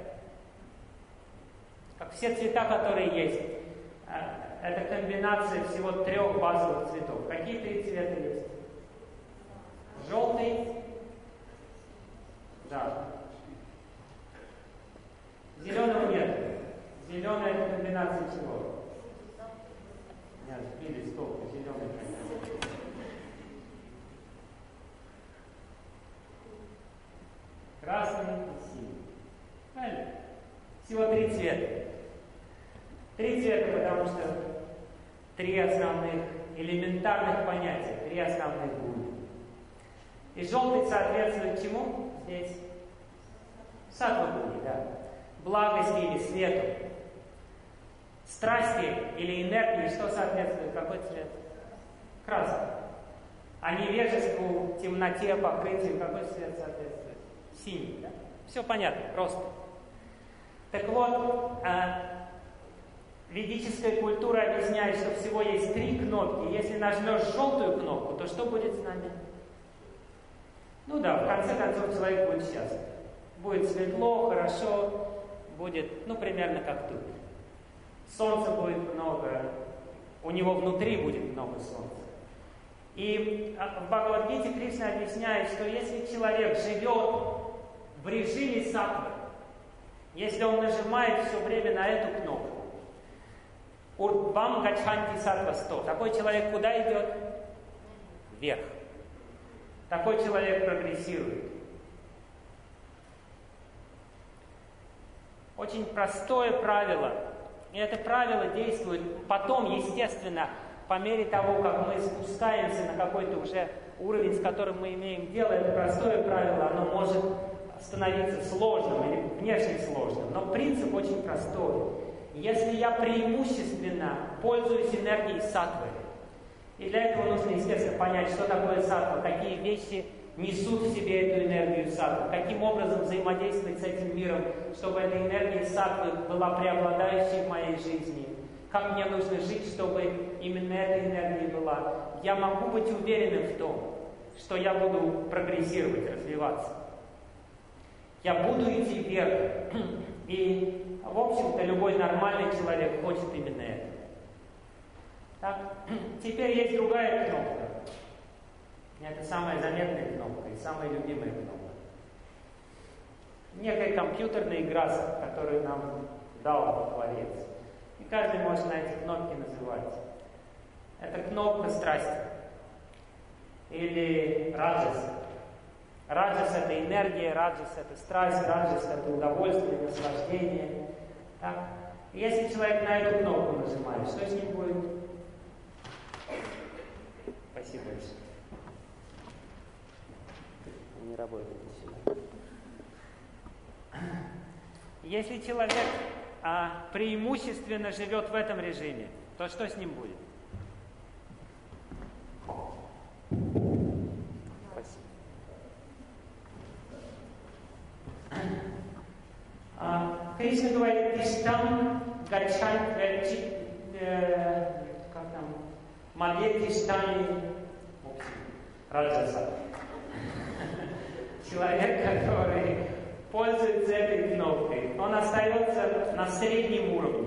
Как все цвета, которые есть. Это комбинация всего трех базовых цветов. Какие три цвета есть? Желтый. Да. Зеленого нет. Зеленая это комбинация чего? Нет, сбили с толку. Зеленая комбинация. Красный и синий. Правильно? Всего три цвета. Три цвета, потому что три основных элементарных понятия, три основных гуны. И желтый соответствует чему здесь? Саттва-гуне, да. Благости или свету. Страсти или энергии, что соответствует? Какой цвет? Красный. А невежеству, темноте, покрытию, какой цвет соответствует? Синий, да? Все понятно, просто. Так вот, э, ведическая культура объясняет, что всего есть три кнопки. Если нажмешь желтую кнопку, то что будет с нами? Ну да, в конце концов человек будет счастлив. Будет светло, хорошо, будет, ну, примерно как тут. Солнца будет много, у него внутри будет много солнца. И в Бхагавад-гите Кришна объясняет, что если человек живет в режиме саттвы, если он нажимает все время на эту кнопку, Урдвам гачханти саттва сто, такой человек куда идет? Вверх. Такой человек прогрессирует. Очень простое правило. И это правило действует потом, естественно, по мере того, как мы спускаемся на какой-то уже уровень, с которым мы имеем дело. Это простое правило, оно может становиться сложным или внешне сложным. Но принцип очень простой. Если я преимущественно пользуюсь энергией саттвы, и для этого нужно, естественно, понять, что такое саттва, какие вещи несут в себе эту энергию саттвы, каким образом взаимодействовать с этим миром, чтобы эта энергия саттвы была преобладающей в моей жизни, как мне нужно жить, чтобы именно эта энергия была. Я могу быть уверенным в том, что я буду прогрессировать, развиваться. Я буду идти вверх. И, в общем-то, любой нормальный человек хочет именно это. Так? Теперь есть другая кнопка. Это самая заметная кнопка и самая любимая кнопка. Некая компьютерная игра, которую нам дал Творец. И каждый может на эти кнопки называть. Это кнопка страсти. Или раджаса. Раджас — это энергия, раджас — это страсть, раджас — это удовольствие, наслаждение. Так? Если человек на эту кнопку нажимает, что с ним будет? Спасибо большое. Не работает еще. Если человек а, преимущественно живет в этом режиме, то что с ним будет? Спасибо. А, Кришна говорит: Тиштам гачан, э, как там, Мадье Тиштани Раджаса. Человек, который пользуется этой кнопкой, он остается на среднем уровне.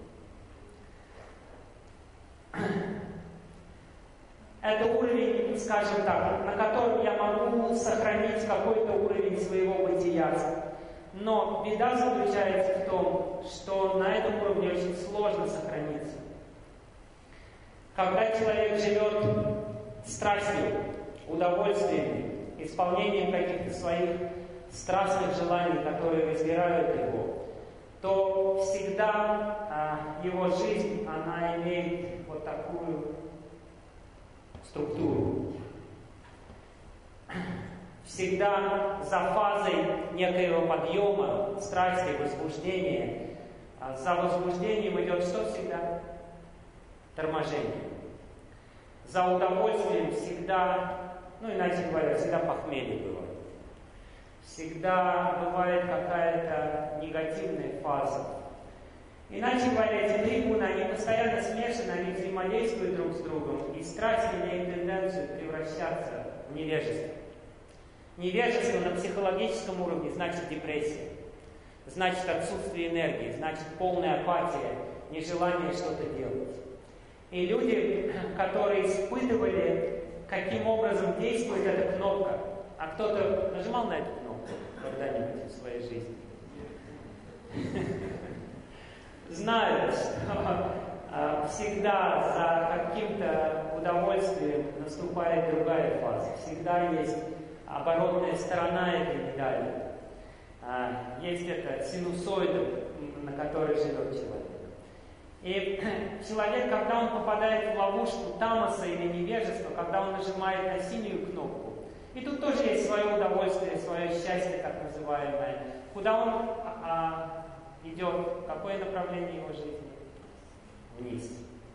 Это уровень, скажем так, на котором я могу сохранить какой-то уровень своего бытия. Но беда заключается в том, что на этом уровне очень сложно сохраниться. Когда человек живет страстью, удовольствиями, исполнением каких-то своих страстных желаний, которые раздирают его, то всегда а, его жизнь, она имеет вот такую структуру. Всегда за фазой некоего подъема, страсти, возбуждения, а за возбуждением идет что всегда? Торможение. За удовольствием всегда, ну иначе говоря, всегда похмелье бывает. Всегда бывает какая-то негативная фаза. Иначе говоря, эти три гуна, они постоянно смешаны, они взаимодействуют друг с другом, и страсть имеет тенденцию превращаться в невежество. Невежество на психологическом уровне значит депрессия, значит отсутствие энергии, значит полная апатия, нежелание что-то делать. И люди, которые испытывали, каким образом действует эта кнопка, а кто-то нажимал на эту кнопку когда-нибудь в своей жизни, знают, что всегда за каким-то удовольствием наступает другая фаза. Всегда есть оборотная сторона этой медали. Есть эта синусоида, на которой живет человек. И человек, когда он попадает в ловушку тамаса или невежества, когда он нажимает на синюю кнопку, и тут тоже есть свое удовольствие, свое счастье, так называемое, куда он а, идет, какое направление его жизни? Вниз.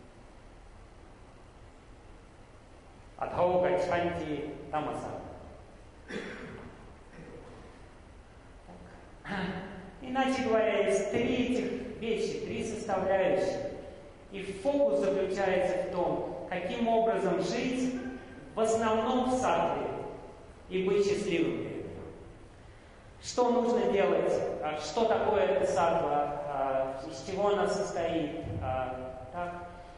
Адхау гачханти тамаса. Иначе говоря, есть три этих вещи, три составляющие. И фокус заключается в том, каким образом жить в основном в саттве и быть счастливым. Что нужно делать? Что такое эта саттва? Из чего она состоит? Так?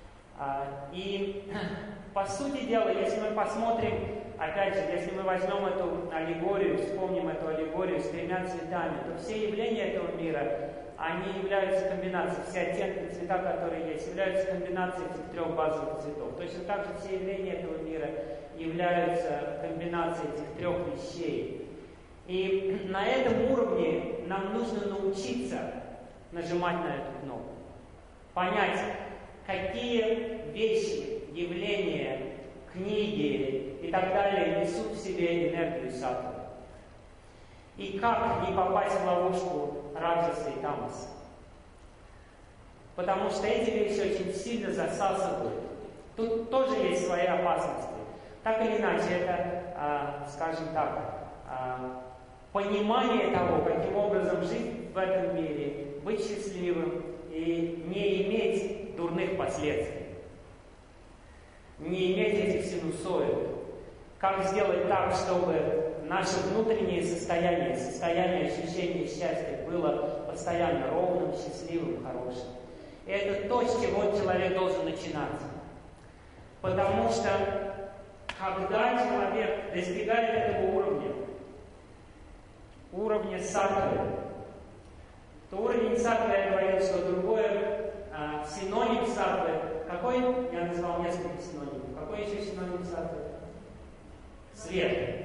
И по сути дела, если мы посмотрим, опять же, если мы возьмем эту аллегорию, вспомним эту аллегорию с тремя цветами, то все явления этого мира, они являются комбинацией, все оттенки цвета, которые есть, являются комбинацией этих трех базовых цветов. Точно так же все явления этого мира являются комбинацией этих трех вещей. И на этом уровне нам нужно научиться нажимать на эту кнопку, понять, какие вещи, явления, книги и так далее несут в себе энергию саттвы. И как не попасть в ловушку раджаса и тамаса. Потому что эти вещи очень сильно засасывают. Тут тоже есть свои опасности. Так или иначе, это, а, скажем так, а, понимание того, каким образом жить в этом мире, быть счастливым и не иметь дурных последствий. Не иметь этих синусоид. Как сделать так, чтобы наше внутреннее состояние, состояние ощущения счастья было постоянно ровным, счастливым, хорошим. И это то, с чего человек должен начинать. Потому что, когда человек достигает этого уровня, уровня саттвы, то уровень саттвы, я говорил, что другое, а, синоним саттвы, какой? Я назвал несколько синонимов. Какой еще синоним саттвы? Свет.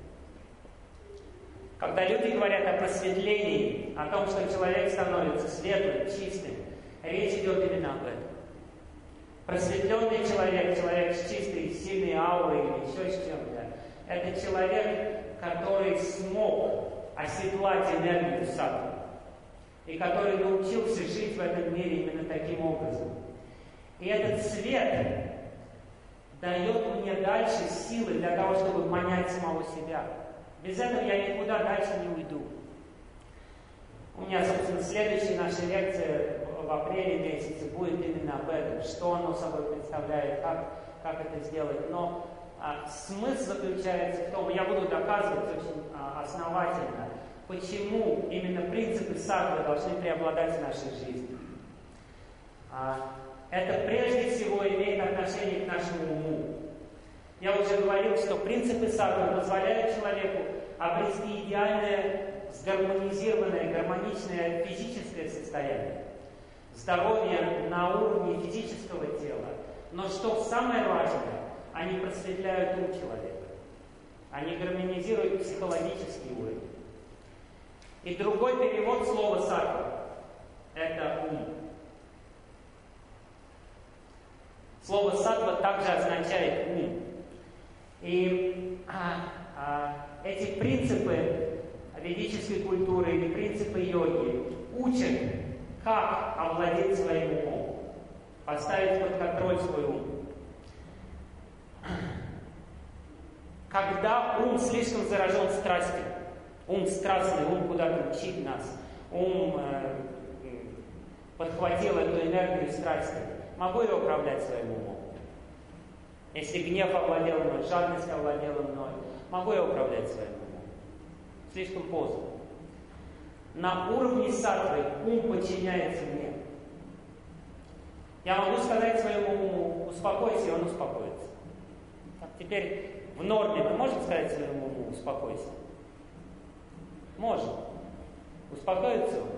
Когда люди говорят о просветлении, о том, что человек становится светлым, чистым, речь идет именно об этом. Просветленный человек, человек с чистой, сильной аурой или еще с чем-то, это человек, который смог оседлать энергию саттвы, и который научился жить в этом мире именно таким образом. И этот свет дает мне дальше силы для того, чтобы понять самого себя. Без этого я никуда дальше не уйду. У меня, собственно, следующая наша лекция в апреле месяце будет именно об этом, что оно собой представляет, как, как это сделать. Но а, смысл заключается в том, я буду доказывать очень а, основательно, почему именно принципы саттвы должны преобладать в нашей жизни. А, это прежде всего имеет отношение к нашему уму. Я уже говорил, что принципы саттвы позволяют человеку обрести идеальное, сгармонизированное, гармоничное физическое состояние, здоровье на уровне физического тела. Но что самое важное, они просветляют ум человека. Они гармонизируют психологический уровень. И другой перевод слова саттва – это ум. Слово саттва также означает ум. И а, а, эти принципы ведической культуры или принципы йоги учат, как овладеть своим умом, поставить под контроль свой ум. Когда ум слишком заражен страстью, ум страстный, ум куда-то мчит нас, ум э, подхватил эту энергию страсти, могу я управлять своим умом? Если гнев овладел мной, жадность овладела мной, могу я управлять своим умом? Слишком поздно. На уровне саттвы ум подчиняется мне. Я могу сказать своему уму: успокойся, и он успокоится. Так, теперь в норме мы можем сказать своему уму: успокойся? Можем. Успокоится он?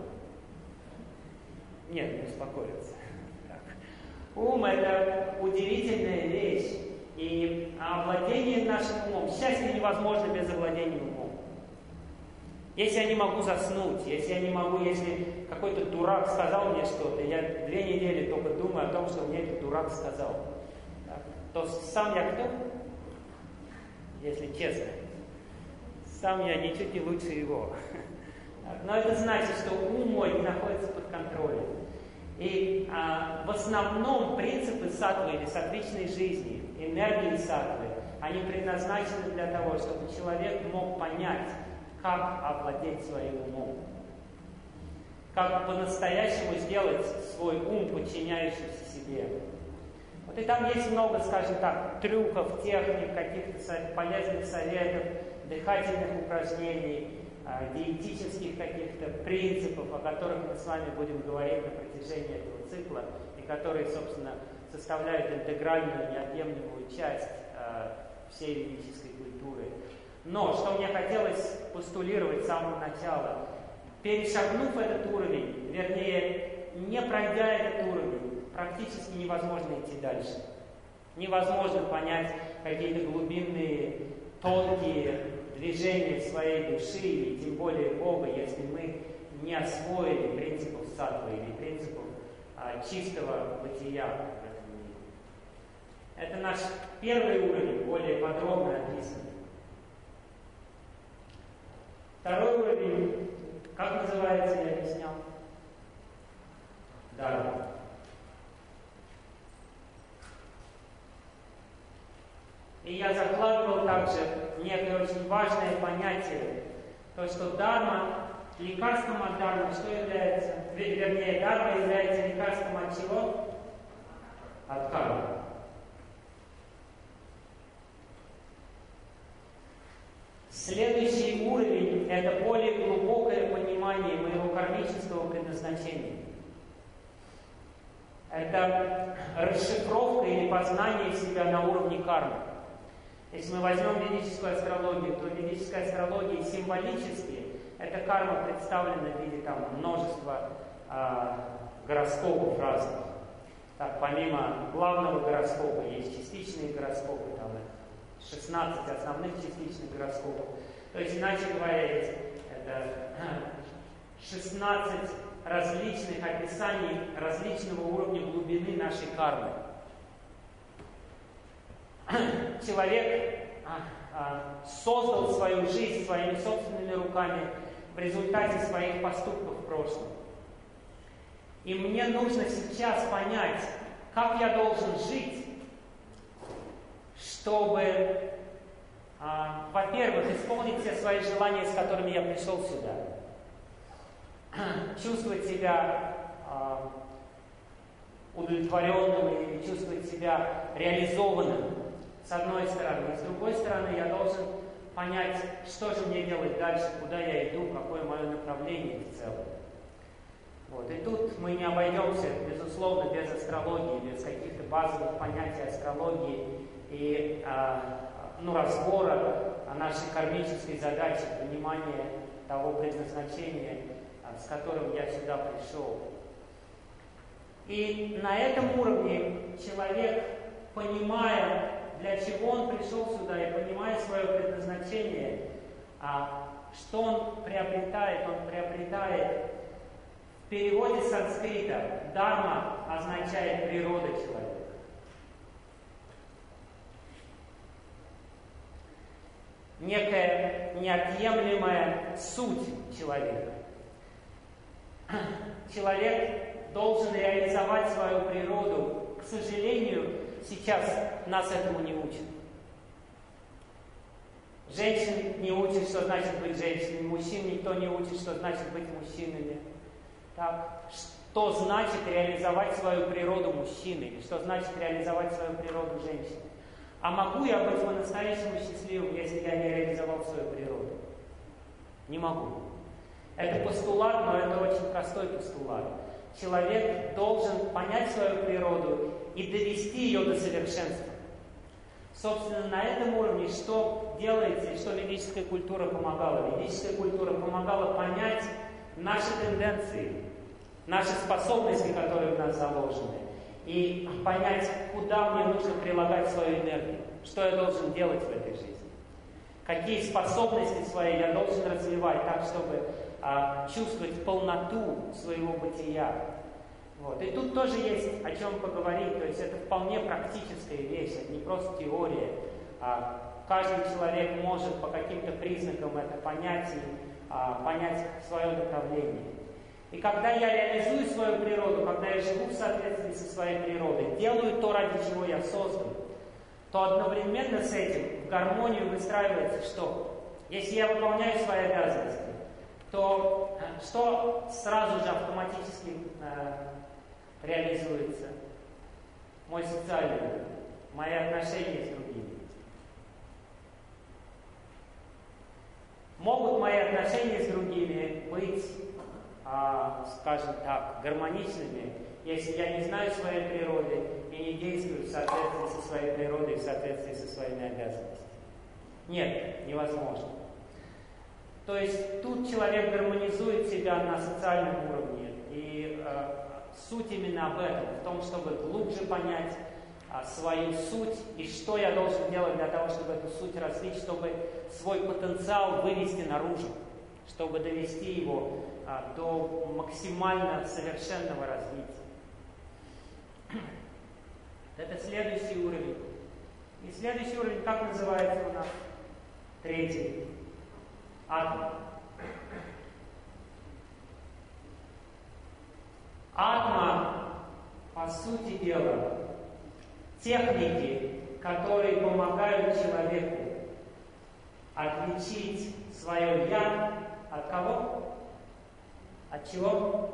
Нет, не успокоится. Так. Ум — это удивительная вещь. И овладение нашим умом, счастье невозможно без овладения умом. Если я не могу заснуть, если я не могу, если какой-то дурак сказал мне что-то, я две недели только думаю о том, что мне этот дурак сказал, так, то сам я кто? Если честно. Сам я ничуть не лучше его. Так, но это значит, что ум мой не находится под контролем. И а, в основном принципы саттвы или саттвичной жизни, энергии саттвы, они предназначены для того, чтобы человек мог понять, как овладеть своим умом. Как по-настоящему сделать свой ум подчиняющийся себе. Вот и там есть много, скажем так, трюков, техник, каких-то полезных советов, дыхательных упражнений, диетических каких-то принципов, о которых мы с вами будем говорить на протяжении этого цикла, и которые, собственно, составляют интегральную, неотъемлемую часть э, всей ведической культуры. Но что мне хотелось постулировать с самого начала, перешагнув этот уровень, вернее, не пройдя этот уровень, практически невозможно идти дальше. Невозможно понять какие-то глубинные, тонкие движения своей души, и тем более Бога, если мы не освоили принципов саттвы или принципов а, чистого бытия в этом мире. Это наш первый уровень, более подробно описан. Второй уровень, как называется, я объяснял? Дарма. И я закладывал также некое очень важное понятие, то, что дарма, лекарством от дармы, что является? Вернее, дарма является лекарством от чего? От кармы. Следующий уровень – это более глубокое понимание моего кармического предназначения. Это расшифровка или познание себя на уровне кармы. Если мы возьмем ведическую астрологию, то ведическая астрология символически эта карма представлена в виде там, множества э, гороскопов разных. Так, помимо главного гороскопа есть частичные гороскопы, там шестнадцать основных частичных гороскопов. То есть, иначе говоря, это шестнадцать различных описаний различного уровня глубины нашей кармы. Человек, создал свою жизнь своими собственными руками в результате своих поступков в прошлом. И мне нужно сейчас понять, как я должен жить, чтобы, а, во-первых, исполнить все свои желания, с которыми я пришел сюда. Чувствовать себя а, удовлетворенным или чувствовать себя реализованным, с одной стороны. И с другой стороны, я должен понять, что же мне делать дальше, куда я иду, какое мое направление в целом. Вот. И тут мы не обойдемся, безусловно, без астрологии, без каких-то базовых понятий астрологии и а, ну, разбора нашей кармической задачи, понимания того предназначения, а, с которым я сюда пришел. И на этом уровне человек, понимая, для чего он пришел сюда, и понимая свое предназначение, а, что он приобретает, он приобретает. В переводе с санскрита «дарма» означает «природа человека». Некая неотъемлемая суть человека. Человек должен реализовать свою природу. К сожалению, сейчас нас этому не учат. Женщин не учат, что значит быть женщиной, мужчин никто не учит, что значит быть мужчинами. Так, что значит реализовать свою природу мужчины, или что значит реализовать свою природу женщины. А могу я быть по-настоящему счастливым, если я не реализовал свою природу? Не могу. Это постулат, но это очень простой постулат. Человек должен понять свою природу и довести ее до совершенства. Собственно, на этом уровне что делается и что ведическая культура помогала? Ведическая культура помогала понять наши тенденции, наши способности, которые в нас заложены, и понять, куда мне нужно прилагать свою энергию, что я должен делать в этой жизни, какие способности свои я должен развивать так, чтобы а, чувствовать полноту своего бытия. Вот. И тут тоже есть о чем поговорить, то есть это вполне практическая вещь, это не просто теория. А каждый человек может по каким-то признакам это понять и а, понять свое направление. И когда я реализую свою природу, когда я живу в соответствии со своей природой, делаю то, ради чего я создан, то одновременно с этим в гармонию выстраивается что? Если я выполняю свои обязанности, то что сразу же автоматически э, реализуется? Мой социальный уровень, мои отношения с другими. Могут мои отношения с другими быть, а, скажем так, гармоничными, если я не знаю своей природы и не действую в соответствии со своей природой, в соответствии со своими обязанностями? Нет, невозможно. То есть тут человек гармонизует себя на социальном уровне. И э, суть именно об этом, в том, чтобы глубже понять э, свою суть и что я должен делать для того, чтобы эту суть развить, чтобы свой потенциал вывести наружу, чтобы довести его э, до максимально совершенного развития. Это следующий уровень. И следующий уровень, как называется у нас? Третий. Атма. Атма, по сути дела, техники, которые помогают человеку отличить свое «я» от кого? От чего?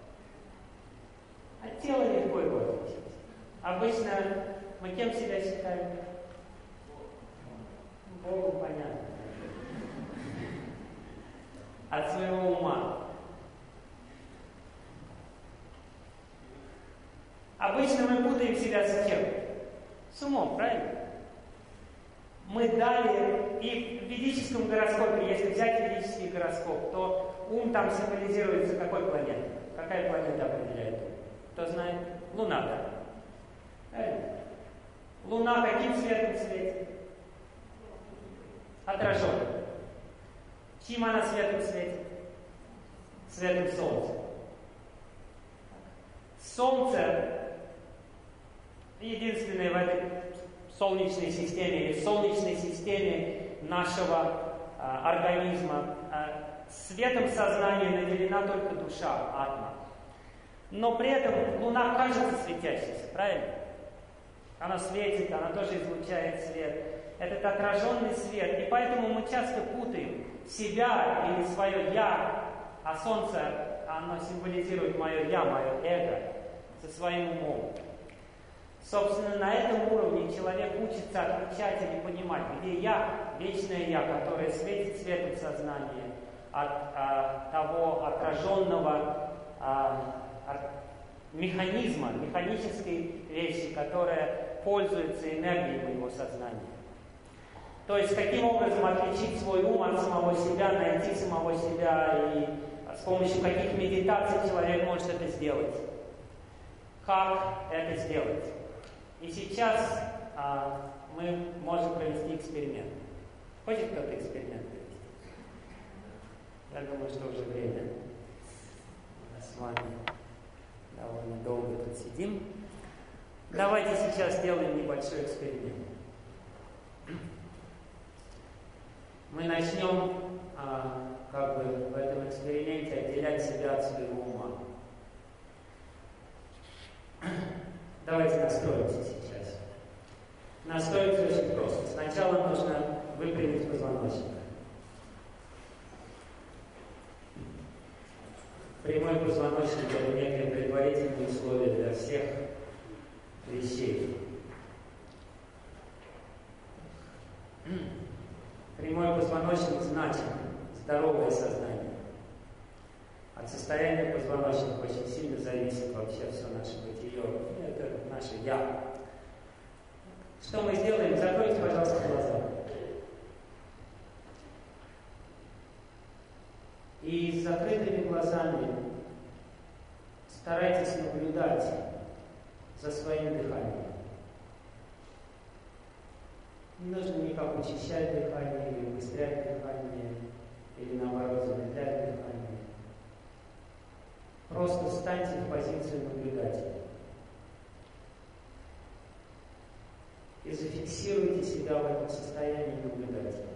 От тела легко его отличить. Обычно мы кем себя считаем? Богом, понятно. От своего ума. Обычно мы путаем себя с кем? С умом, правильно? Мы дали, и в ведическом гороскопе, если взять ведический гороскоп, то ум там символизируется какой планетой? Какая планета определяет ум? Кто знает? Луна, да? Правильно? Луна каким светом светит? Отраженным. Чьим она светом светит? Светом Солнца. Солнце единственное в этой Солнечной системе или в Солнечной системе нашего а, организма. А, светом сознания наделена только душа, атма. Но при этом Луна кажется светящейся, правильно? Она светит, она тоже излучает свет. Этот отраженный свет. И поэтому мы часто путаем себя или свое «я», а Солнце, оно символизирует мое «я», мое эго, со своим умом. Собственно, на этом уровне человек учится отличать или понимать, где «я», вечное «я», которое светит светом сознания, от а, того отраженного а, от механизма, механической вещи, которая пользуется энергией моего сознания. То есть, каким образом отличить свой ум от самого себя, найти самого себя, и с помощью каких медитаций человек может это сделать. Как это сделать? И сейчас а, мы можем провести эксперимент. Хочет кто-то эксперимент провести? Я думаю, что уже время. Мы с вами довольно долго тут сидим. Давайте сейчас сделаем небольшой эксперимент. Мы начнем а, как бы в этом эксперименте отделять себя от своего ума. Давайте настроимся сейчас. Настроиться очень просто. Сначала нужно выпрямить позвоночник. Прямой позвоночник – это некое предварительное условие для всех вещей. Прямой позвоночник значит здоровое сознание. От состояния позвоночника очень сильно зависит вообще все наше бытие. Это наше «я». Что мы сделаем? Закройте, пожалуйста, глаза. И с закрытыми глазами старайтесь наблюдать за своим дыханием. Не нужно никак учащать дыхание, или убыстрять дыхание, или наоборот замедлять дыхание. Просто встаньте в позицию наблюдателя. И зафиксируйте себя в этом состоянии наблюдателя.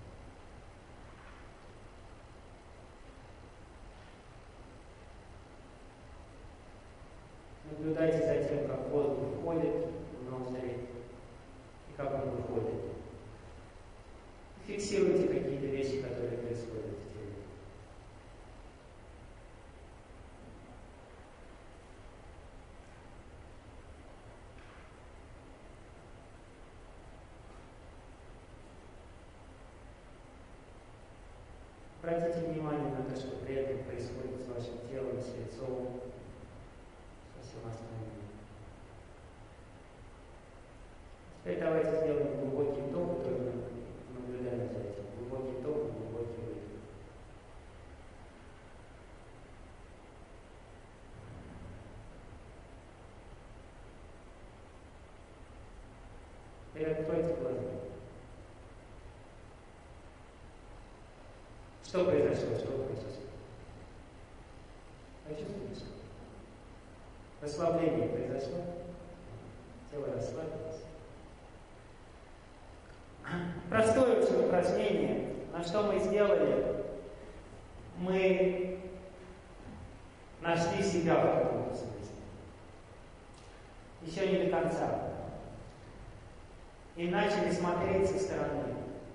Наблюдайте за тем, как воздух входит в ноздри и как он выходит. Фиксируйте какие-то вещи, которые происходят в теле. Обратите внимание на то, что при этом происходит с вашим телом, с лицом, со всем остальным. Теперь давайте сделаем глубокий вдох, и тоже наблюдаем за этим. Глубокий вдох, глубокий выдох. Теперь откройте глаза. Что произошло? Что произошло? Почувствуете? Расслабление произошло? Тело расслабилось. Простое очень упражнение. На что мы сделали? Мы нашли себя в каком-то смысле. Еще не до конца. И начали смотреть со стороны.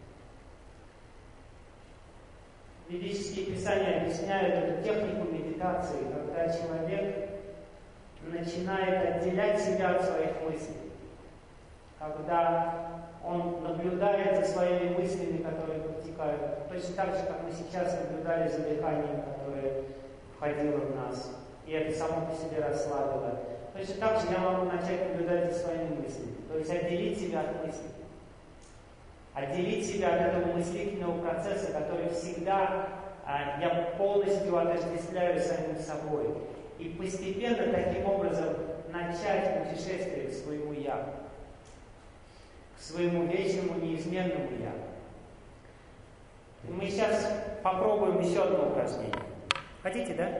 Ведические писания объясняют эту технику медитации, когда человек начинает отделять себя от своих мыслей. Когда он наблюдает за своими мыслями, которые протекают. Точно так же, как мы сейчас наблюдали за дыханием, которое входило в нас. И это само по себе расслабило. Точно так же я могу начать наблюдать за своими мыслями. То есть отделить себя от мыслей. Отделить себя от этого мыслительного процесса, который всегда а, я полностью отождествляю самим собой. И постепенно таким образом начать путешествие к своему «я», к своему вечному, неизменному «я». И мы сейчас попробуем еще одно упражнение. Хотите, да?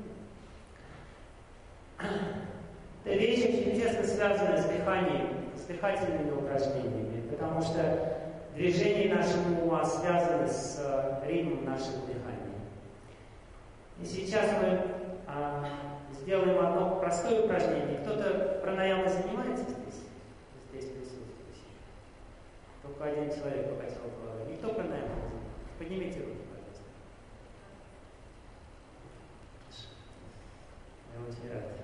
Это вещь очень тесно связанная с дыханием, с дыхательными упражнениями, потому что движения нашего ума связаны с ритмом нашего дыхания. И сейчас мы а, сделаем одно простое упражнение. Кто-то пранаямой занимается здесь? Здесь присутствующий. Только один человек покачал головой. Никто пранаямой не занимается? Поднимите руки, пожалуйста. Я очень рад.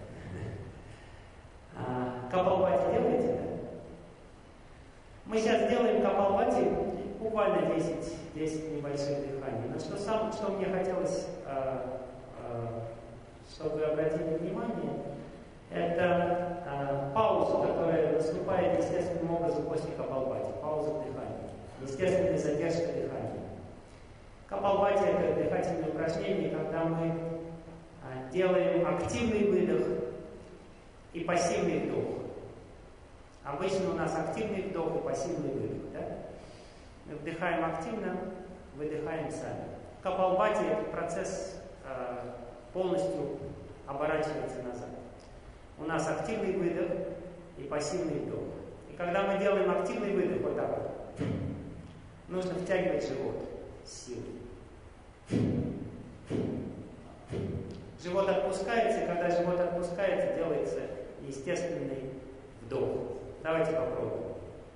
А, Капалбхати делаете, да? Мы сейчас сделаем капалбхати, буквально десять, десять небольших дыханий. Но что, сам, что мне хотелось, а, а, чтобы вы обратили внимание, это а, пауза, которая наступает естественным образом после капалбхати. Пауза в дыхании. Естественная задержка дыхания. Капалбхати — это дыхательное упражнение, когда мы а, делаем активный выдох и пассивный вдох. Обычно у нас активный вдох и пассивный выдох. Да? Мы вдыхаем активно, выдыхаем сами. В Капалбхати этот процесс э, полностью оборачивается назад. У нас активный выдох и пассивный вдох. И когда мы делаем активный выдох, вот так вот, нужно втягивать живот с силой. Живот отпускается, и когда живот отпускается, делается естественный вдох. Давайте попробуем.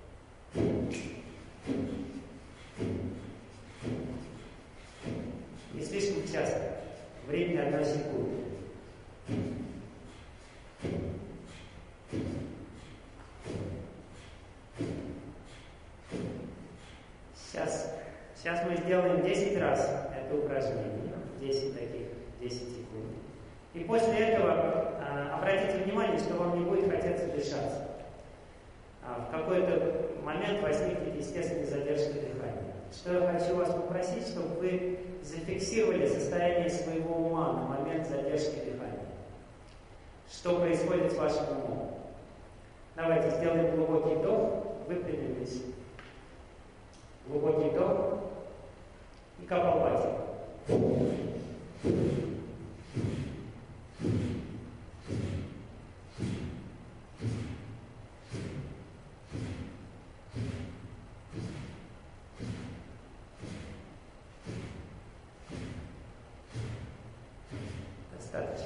Не слишком часто. Время одной секунды. Сейчас, сейчас мы сделаем десять раз это упражнение. десять таких, десять секунд. И после этого а, обратите внимание, что вам не будет хотеться дышаться. А, в какой-то момент возникнет естественная задержка дыхания. Что я хочу вас попросить, чтобы вы зафиксировали состояние своего ума на момент задержки дыхания. Что происходит с вашим умом? Давайте сделаем глубокий вдох, выпрямились. Глубокий вдох и капалбхати. Достаточно.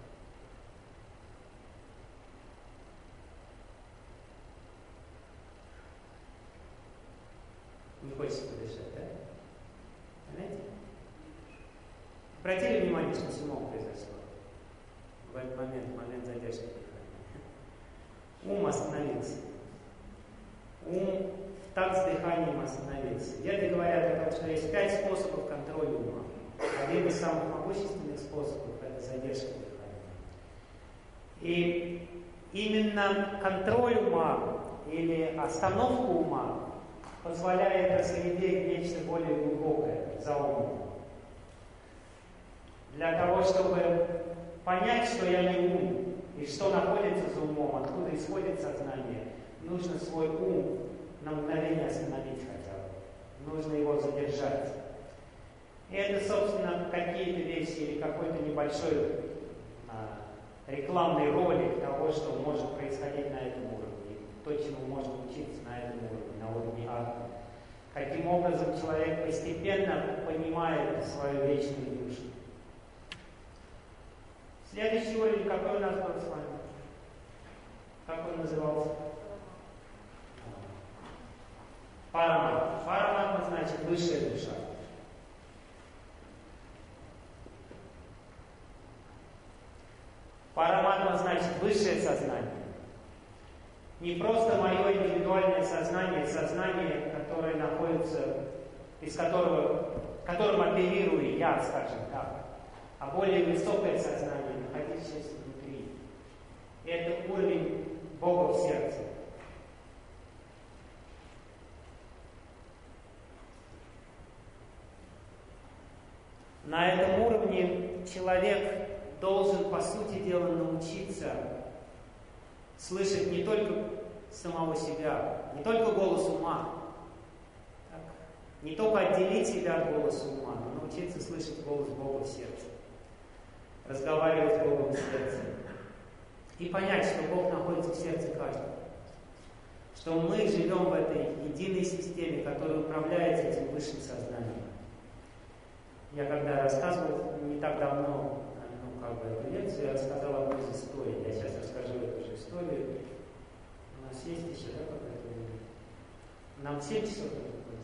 Не хочется подышать, да? Понимаете? Обратили внимание, что с умом произошло в этот момент, в момент задержки дыхания. Ум остановился. Ум в такт с дыханием остановился. Веды говорят о том, что есть пять способов контроля ума. Один из самых могущественных способов – это задержка дыхания. И именно контроль ума или остановка ума позволяет разглядеть нечто более глубокое за умом. Для того, чтобы понять, что я не ум, и что находится за умом, откуда исходит сознание, нужно свой ум на мгновение остановить хотя бы. Нужно его задержать. И это, собственно, какие-то вещи или какой-то небольшой а, рекламный ролик того, что может происходить на этом уровне, то, чему можно учиться на этом уровне, на уровне атома. Каким образом человек постепенно понимает свою вечную душу. Следующий уровень, какой у нас был с вами? Как он назывался? Параматма. Параматма значит высшая душа. Параматма значит высшее сознание. Не просто мое индивидуальное сознание, сознание, которое находится, из которого, которым оперирую я, скажем так, а более высокое сознание, находящееся внутри. И это уровень Бога в сердце. На этом уровне человек должен, по сути дела, научиться слышать не только самого себя, не только голос ума, так, не только отделить себя от голоса ума, но научиться слышать голос Бога в сердце, разговаривать с Богом в сердце и понять, что Бог находится в сердце каждого, что мы живем в этой единой системе, которая управляется этим высшим сознанием. Я когда рассказывал не так давно, ну, как бы эту лекцию, я рассказал одну из историй. Я сейчас расскажу эту же историю. У нас есть еще, да, какое-то время? Нам семь часов нужно быть?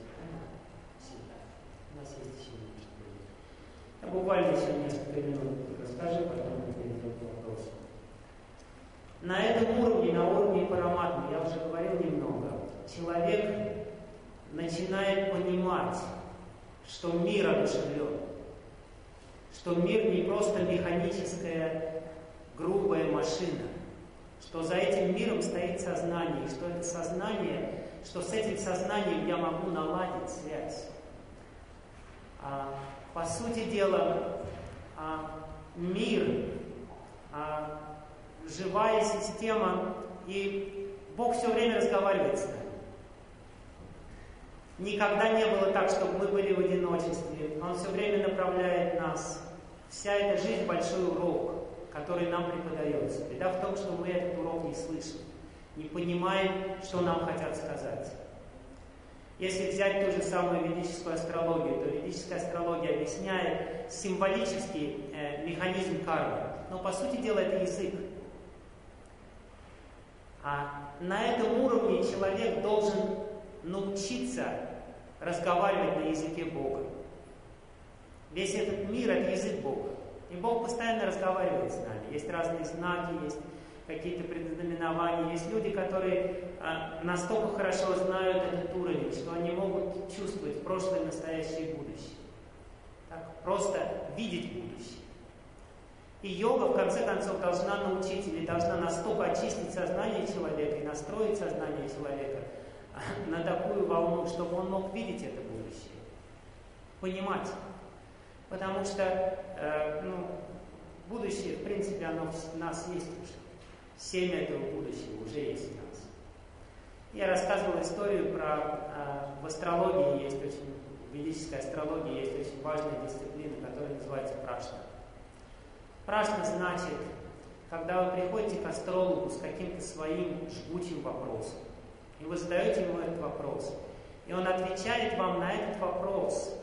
У нас есть еще немножко времени. Я буквально еще несколько минут расскажу, потом мы перейдем к вопросу. На этом уровне, на уровне параматмы, я уже говорил немного, человек начинает понимать, что мир одушевлен, что мир не просто механическая, грубая машина, что за этим миром стоит сознание, и что это сознание, что с этим сознанием я могу наладить связь. А, по сути дела, а, мир, а, живая система, и Бог все время разговаривает с нами. Никогда не было так, чтобы мы были в одиночестве. Он все время направляет нас. Вся эта жизнь – большой урок, который нам преподается. Беда в том, что мы этот урок не слышим, не понимаем, что нам хотят сказать. Если взять ту же самую ведическую астрологию, то ведическая астрология объясняет символический э, механизм кармы. Но по сути дела это язык. А на этом уровне человек должен научиться разговаривать на языке Бога. Весь этот мир – это язык Бога. И Бог постоянно разговаривает с нами. Есть разные знаки, есть какие-то предзнаменования. Есть люди, которые а, настолько хорошо знают этот уровень, что они могут чувствовать прошлое, настоящее и будущее. Так, просто видеть будущее. И йога, в конце концов, должна научить или должна настолько очистить сознание человека и настроить сознание человека на такую волну, чтобы он мог видеть это будущее, понимать. Потому что э, ну, будущее, в принципе, оно в нас есть уже. Семя этого будущего уже есть в нас. Я рассказывал историю про... Э, в астрологии есть очень... В ведической астрологии есть очень важная дисциплина, которая называется прашна. Прашна значит, когда вы приходите к астрологу с каким-то своим жгучим вопросом, и вы задаете ему этот вопрос, и он отвечает вам на этот вопрос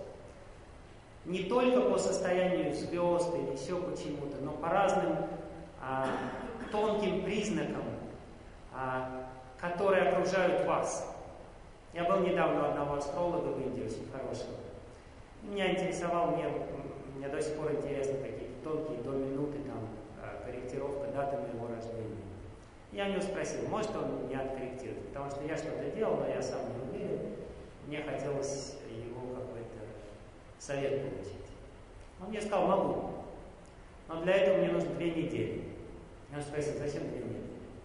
не только по состоянию звезд или еще почему-то, но по разным а, тонким признакам, а, которые окружают вас. Я был недавно у одного астролога в Индии, очень хорошего. Меня интересовал, мне, мне до сих пор интересны какие-то тонкие до минуты там, корректировка даты моего рождения. Я у него спросил, может он меня откорректирует, потому что я что-то делал, но я сам не уверен. Мне хотелось его какой-то совет получить. Он мне сказал, могу. Но для этого мне нужно две недели. Я спросил, зачем две недели?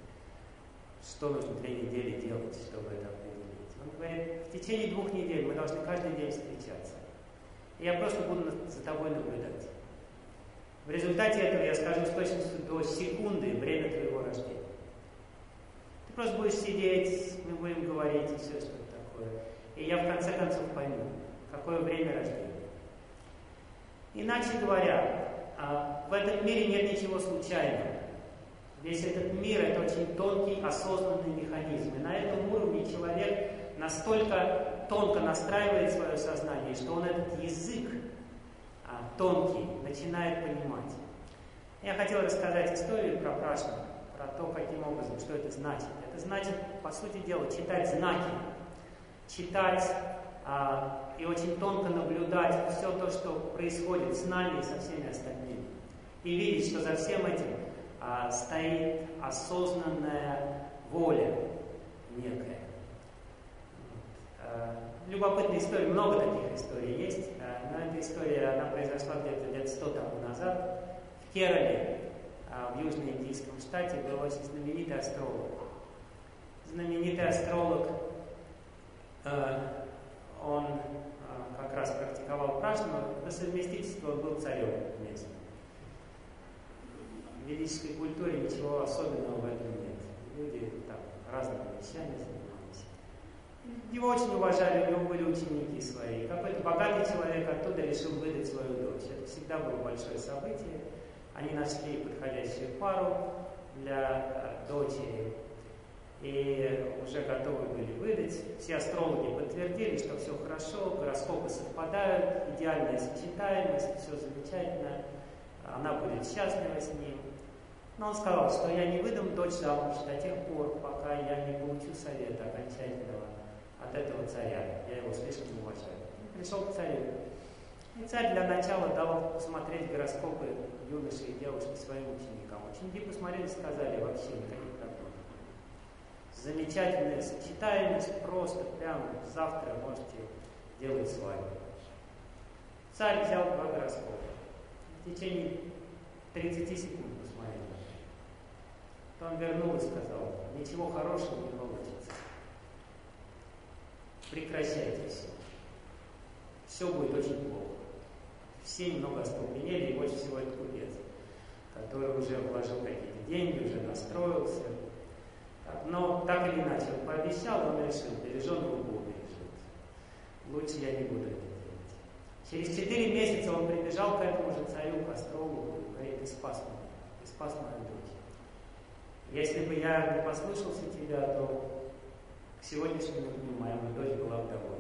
Что нужно две недели делать, чтобы это определить? Он говорит, в течение двух недель мы должны каждый день встречаться. И я просто буду за тобой наблюдать. В результате этого я скажу с точностью до секунды время твоего рождения. Ты просто будешь сидеть, мы будем говорить и все что-то такое. И я в конце концов пойму, какое время рождения. Иначе говоря, в этом мире нет ничего случайного. Весь этот мир – это очень тонкий, осознанный механизм. И на этом уровне человек настолько тонко настраивает свое сознание, что он этот язык а, тонкий начинает понимать. Я хотел рассказать историю про прашну, про то, каким образом, что это значит. Это значит, по сути дела, читать знаки, читать а, и очень тонко наблюдать все то, что происходит с нами и со всеми остальными. И видеть, что за всем этим а, стоит осознанная воля некая. А, любопытная история, много таких историй есть, а, но эта история, она произошла где-то лет сто тому назад. В Керале, а, в южноиндийском штате, был очень знаменитый астролог. Знаменитый астролог, а, он а, как раз практиковал прашну, по совместительству он был царем местным. В ведической культуре ничего особенного в этом нет. Люди там разными вещами занимались. Его очень уважали, у него были ученики свои. Какой-то богатый человек оттуда решил выдать свою дочь. Это всегда было большое событие. Они нашли подходящую пару для дочери. и уже готовы были выдать. Все астрологи подтвердили, что все хорошо, гороскопы совпадают, идеальная сочетаемость, все замечательно, она будет счастлива с ним. Но он сказал, что я не выдам дочь замуж до тех пор, пока я не получу совета окончательного от этого царя. Я его слишком уважаю. Он пришел к царю. И царь для начала дал посмотреть гороскопы юноши и девушки своим ученикам. Ученики посмотрели и сказали: вообще никаких проблем. Замечательная сочетаемость, просто прямо завтра можете делать свадьбу. Царь взял два гороскопа. В течение тридцати секунд посмотрел. То он вернул и сказал: ничего хорошего не получится. Прекращайте все. Все будет очень плохо. Все немного остолбенели, и больше всего это купец, который уже вложил какие-то деньги, уже настроился. Так, но так или иначе, он пообещал, он решил, береженого Бог бережет. Лучше я не буду это делать. Через четыре месяца он прибежал к этому же царю, к астрологу, и говорит: ты спас меня, ты спас мою дочь. Если бы я не послушался тебя, то к сегодняшнему дню моя дочь была бы довольна.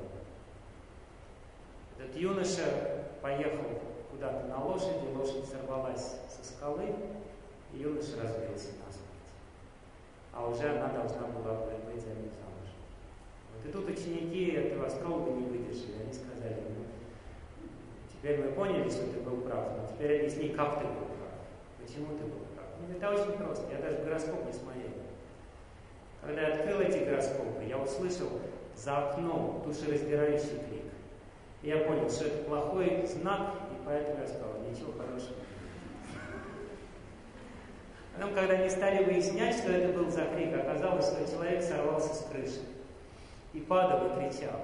Этот юноша поехал куда-то на лошади, лошадь сорвалась со скалы, и юноша разбился насмерть. А уже она должна была бы быть за ним замуж. Вот и тут ученики этого астролога не выдержали. Они сказали: ну, теперь мы поняли, что ты был прав, но теперь объясни, как ты был прав. Почему ты был прав? Ну, это очень просто. Я даже гороскоп не смотрел. Когда я открыл эти гороскопы, я услышал за окном душераздирающий крик. И я понял, что это плохой знак, и поэтому я сказал: ничего хорошего. Потом, когда они стали выяснять, что это был за крик, оказалось, что человек сорвался с крыши и падал и кричал.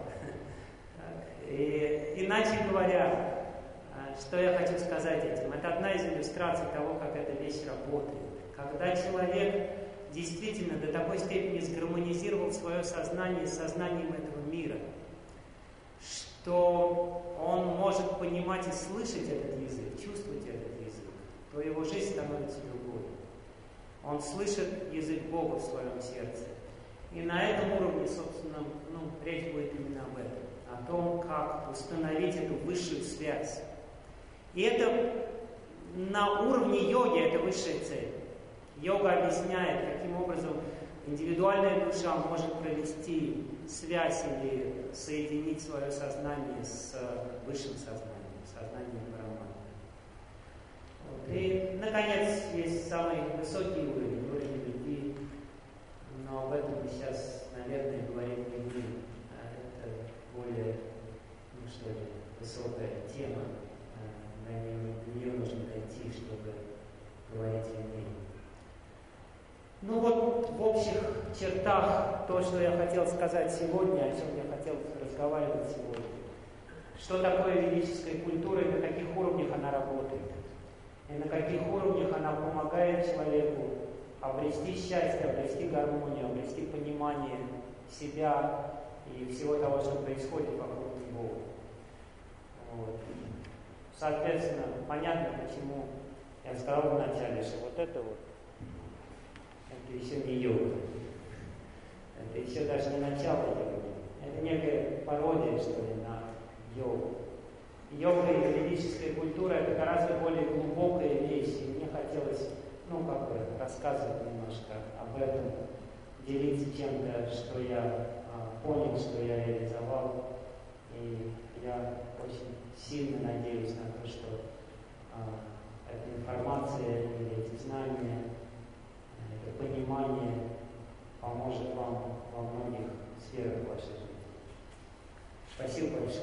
И, иначе говоря, что я хочу сказать этим? Это одна из иллюстраций того, как эта вещь работает. Когда человек действительно до такой степени сгармонизировал свое сознание с сознанием этого мира, что он может понимать и слышать этот язык, чувствовать этот язык, то его жизнь становится другой. Он слышит язык Бога в своем сердце. И на этом уровне, собственно, ну, речь будет именно об этом. О том, как установить эту высшую связь. И это на уровне йоги, это высшая цель. Йога объясняет, каким образом индивидуальная душа может провести связь или соединить свое сознание с высшим сознанием, сознанием Брахмана. Вот. И, наконец, есть самый высокий уровень, уровень любви, но об этом мы сейчас, наверное, говорить не будем. Это более, ну что ли, высокая тема, до нее, до нее нужно дойти, чтобы говорить о ней. Ну вот в общих чертах то, что я хотел сказать сегодня, о чем я хотел разговаривать сегодня. Что такое ведическая культура и на каких уровнях она работает. И на каких уровнях она помогает человеку обрести счастье, обрести гармонию, обрести понимание себя и всего того, что происходит вокруг него. Вот. Соответственно, понятно, почему я сказал вначале, что вот это вот это еще не йога. Это еще даже не начало йоги. Это некая пародия, что ли, на йогу. Йога и ведическая культура — это гораздо более глубокая вещь. И мне хотелось, ну, как бы, рассказывать немножко об этом, делиться чем-то, что я а, понял, что я реализовал. И я очень сильно надеюсь на то, что а, эта информация или эти знания, это понимание поможет вам во многих сферах вашей жизни. Спасибо большое.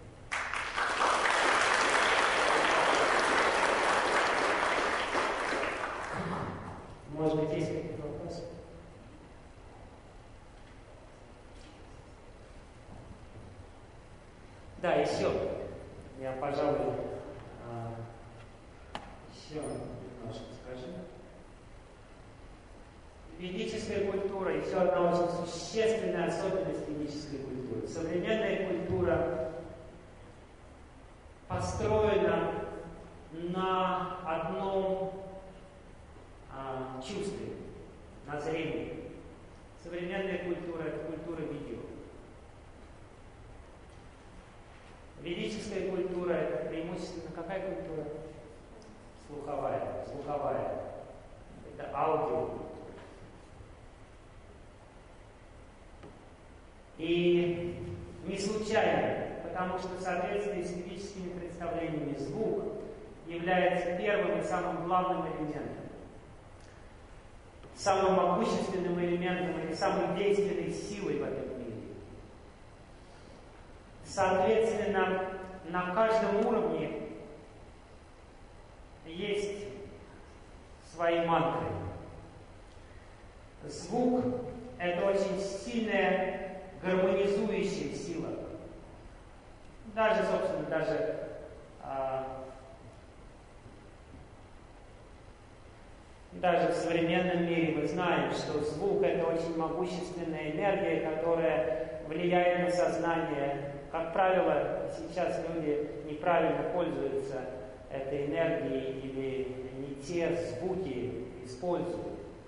Может быть, есть какие-то вопросы? Да, еще. Я, пожалуй, еще немножко скажу. Ведическая культура, еще одна очень существенная особенность ведической культуры. Современная культура построена на одном а, чувстве, на зрении. Современная Ведическая культура — это преимущественно какая культура? Слуховая. Слуховая. Это аудио. И не случайно, потому что в соответствии с ведическими представлениями звук является первым и самым главным элементом, самым могущественным элементом или самой действенной силой в этом мире. Соответственно, на каждом уровне есть свои мантры. Звук — это очень сильная гармонизующая сила. Даже, собственно, даже а, даже в современном мире мы знаем, что звук — это очень могущественная энергия, которая влияет на сознание. Как правило, сейчас люди неправильно пользуются этой энергией или не те звуки используют.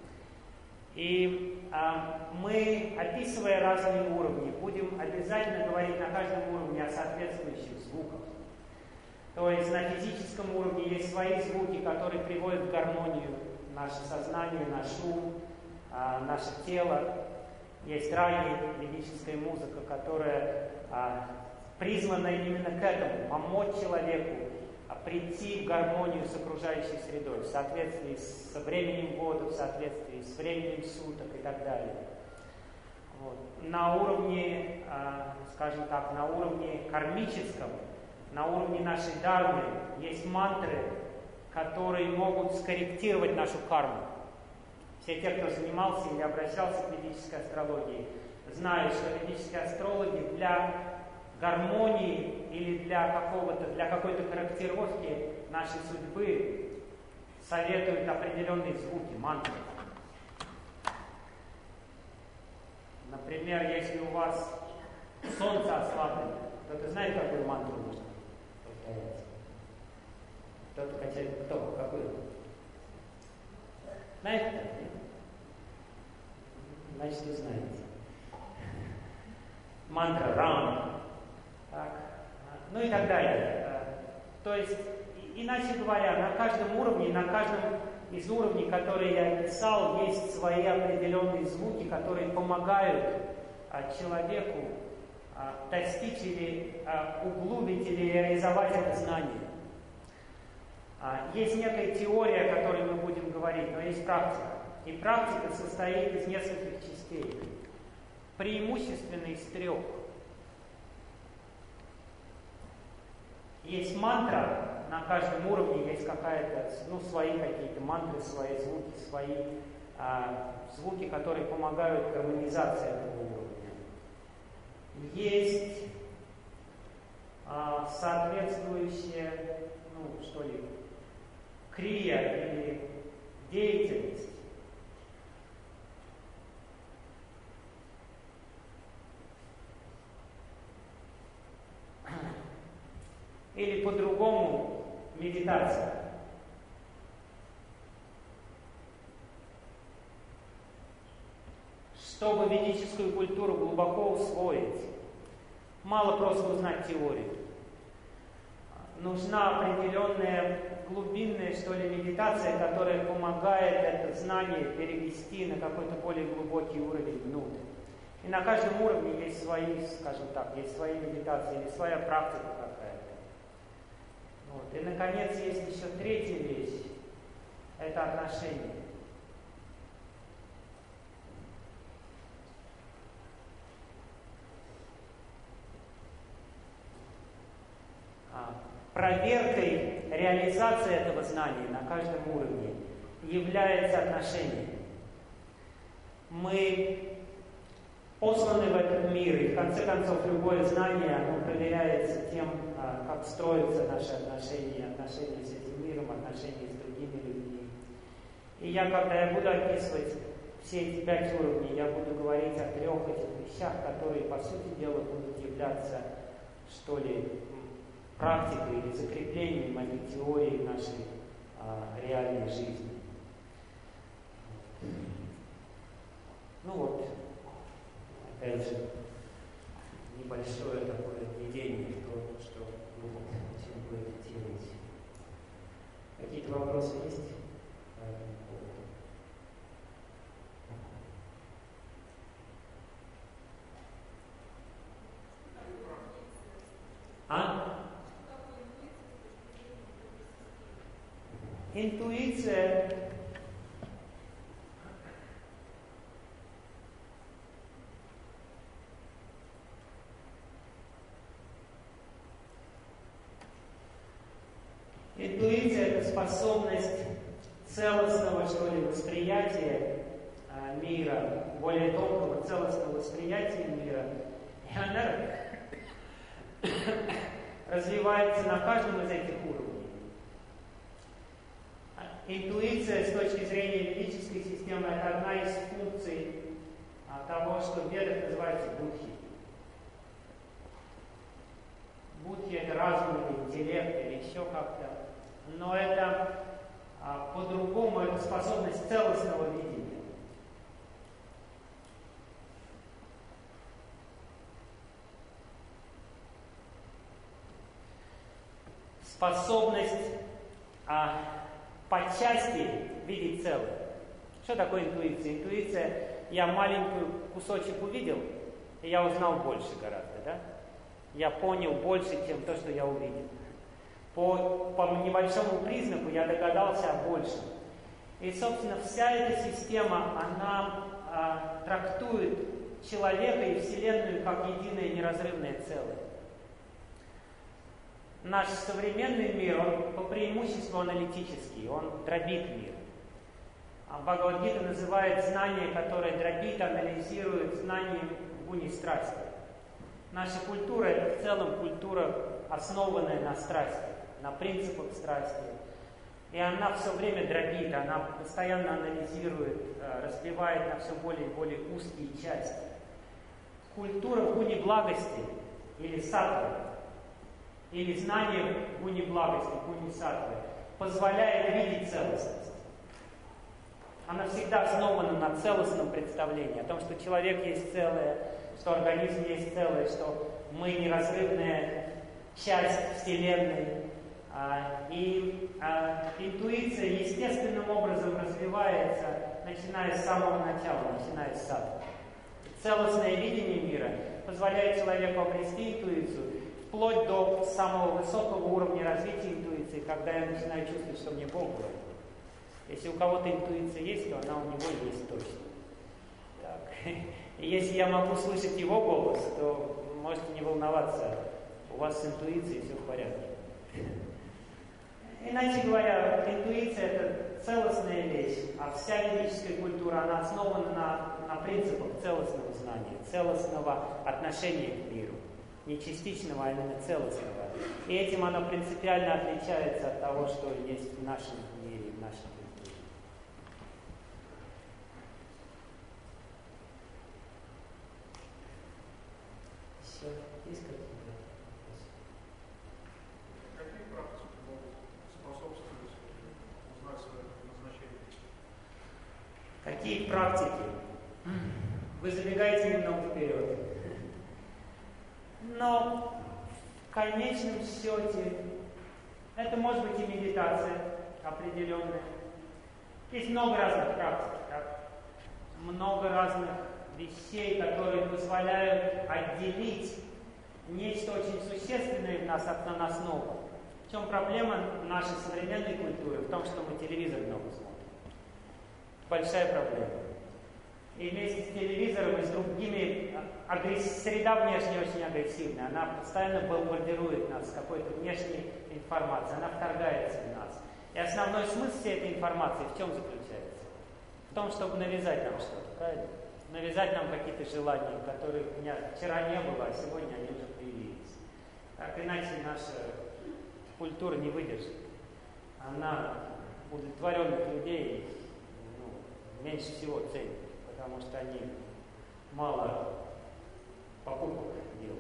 И а, мы, описывая разные уровни, будем обязательно говорить на каждом уровне о соответствующих звуках. То есть на физическом уровне есть свои звуки, которые приводят в гармонию наше сознание, наш ум, а, наше тело. Есть раги, ведическая музыка, которая а, призвана именно к этому, помочь человеку а, прийти в гармонию с окружающей средой, в соответствии с временем года, в соответствии с временем суток и так далее. Вот. На уровне, а, скажем так, на уровне кармическом, на уровне нашей дharмы есть мантры, которые могут скорректировать нашу карму. Все те, кто занимался или обращался к ведической астрологии, знают, что ведические астрологи для гармонии или для какого-то, для какой-то корректировки нашей судьбы советуют определенные звуки, мантры. Например, если у вас солнце ослаблено, кто-то знает, какую мантру нужно повторять? Кто-то качает, кто? Какую? Знаете? Значит, вы знаете. Мантра Рам. Так. Ну и так далее. То есть, иначе говоря, на каждом уровне, на каждом из уровней, которые я описал, есть свои определенные звуки, которые помогают человеку достичь или углубить или реализовать это знание. Есть некая теория, о которой мы будем говорить, но есть практика. И практика состоит из нескольких частей. Преимущественно из трех. Есть мантра, на каждом уровне есть какая-то, ну, свои какие-то мантры, свои звуки, свои а, звуки, которые помогают гармонизации этого уровня. Есть а, соответствующие, ну, что ли, крия или деятельность. Или по-другому медитация. Чтобы ведическую культуру глубоко усвоить, мало просто узнать теорию. Нужна определенная глубинная, что ли, медитация, которая помогает это знание перевести на какой-то более глубокий уровень внутрь. И на каждом уровне есть свои, скажем так, есть свои медитации или своя практика какая-то. Вот. И, наконец, есть еще третья вещь. Это отношения. Проверкой реализации этого знания на каждом уровне является отношение. Мы посланы в этот мир, и в конце концов любое знание, оно проверяется тем, как строятся наши отношения, отношения с этим миром, отношения с другими людьми. И я, когда я буду описывать все эти пять уровней, я буду говорить о трех этих вещах, которые, по сути дела, будут являться, что ли, практикой или закреплением этой теории в нашей а, реальной жизни. Ну вот, опять же, не небольшое такое введение в то, что будет, чем будет делать. Какие-то вопросы есть по этому поводу? А? Интуиция Интуиция – это способность целостного, что ли, восприятия а, мира, более тонкого целостного восприятия мира. И она развивается на каждом из этих уровней. Интуиция с точки зрения ведической системы – это одна из функций а, того, что в ведах называется будхи. Будхи – это разум или интеллект, или еще как-то. Но это а, по-другому, это способность целостного видения. Способность а, по части видеть целое. Что такое интуиция? Интуиция, я маленький кусочек увидел, и я узнал больше гораздо, да? Я понял больше, чем то, что я увидел. По, по небольшому признаку я догадался о большем. И, собственно, вся эта система, она а, трактует человека и Вселенную как единое неразрывное целое. Наш современный мир, он по преимуществу аналитический, он дробит мир. А Бхагавад-гита называет знание, которое дробит, анализирует, знанием гуни страсти. Наша культура – это в целом культура, основанная на страсти, на принципах страсти. И она все время дробит, она постоянно анализирует, разбивает на все более и более узкие части. Культура гуни благости или саттвы, или знание гуни благости, гуни саттвы, позволяет видеть целостность. Она всегда основана на целостном представлении, о том, что человек есть целое, что организм есть целое, что мы неразрывная часть Вселенной. И интуиция естественным образом развивается, начиная с самого начала, начиная с саттвы. Целостное видение мира позволяет человеку обрести интуицию вплоть до самого высокого уровня развития интуиции, когда я начинаю чувствовать, что мне Бог говорит. Если у кого-то интуиция есть, то она у него есть точно. Так. И если я могу слышать его голос, то можете не волноваться, у вас с интуицией все в порядке. Иначе говоря, интуиция – это целостная вещь, а вся ведическая культура, она основана на, на принципах целостного знания, целостного отношения к миру. Не частичного, а именно целостного. И этим она принципиально отличается от того, что есть в нашем мире, в нашем культуре. Все, есть какие-то вопросы? Какие практики могут способствовать узнать свое назначение? Какие практики? Вы забегаете немного вперед. Но в конечном счете это может быть и медитация определенная. Есть много разных практик, так? Много разных вещей, которые позволяют отделить нечто очень существенное в нас от наносного. В чем проблема нашей современной культуры? В том, что мы телевизор много смотрим. Большая проблема. И вместе с телевизором и с другими, агресс... среда внешне очень агрессивная, она постоянно бомбардирует нас какой-то внешней информацией, она вторгается в нас. И основной смысл всей этой информации в чем заключается? В том, чтобы навязать нам что-то, правильно? Навязать нам какие-то желания, которых у меня вчера не было, а сегодня они уже появились. Так иначе наша культура не выдержит. Она удовлетворенных людей ну, меньше всего ценит. Потому что они мало покупок делают.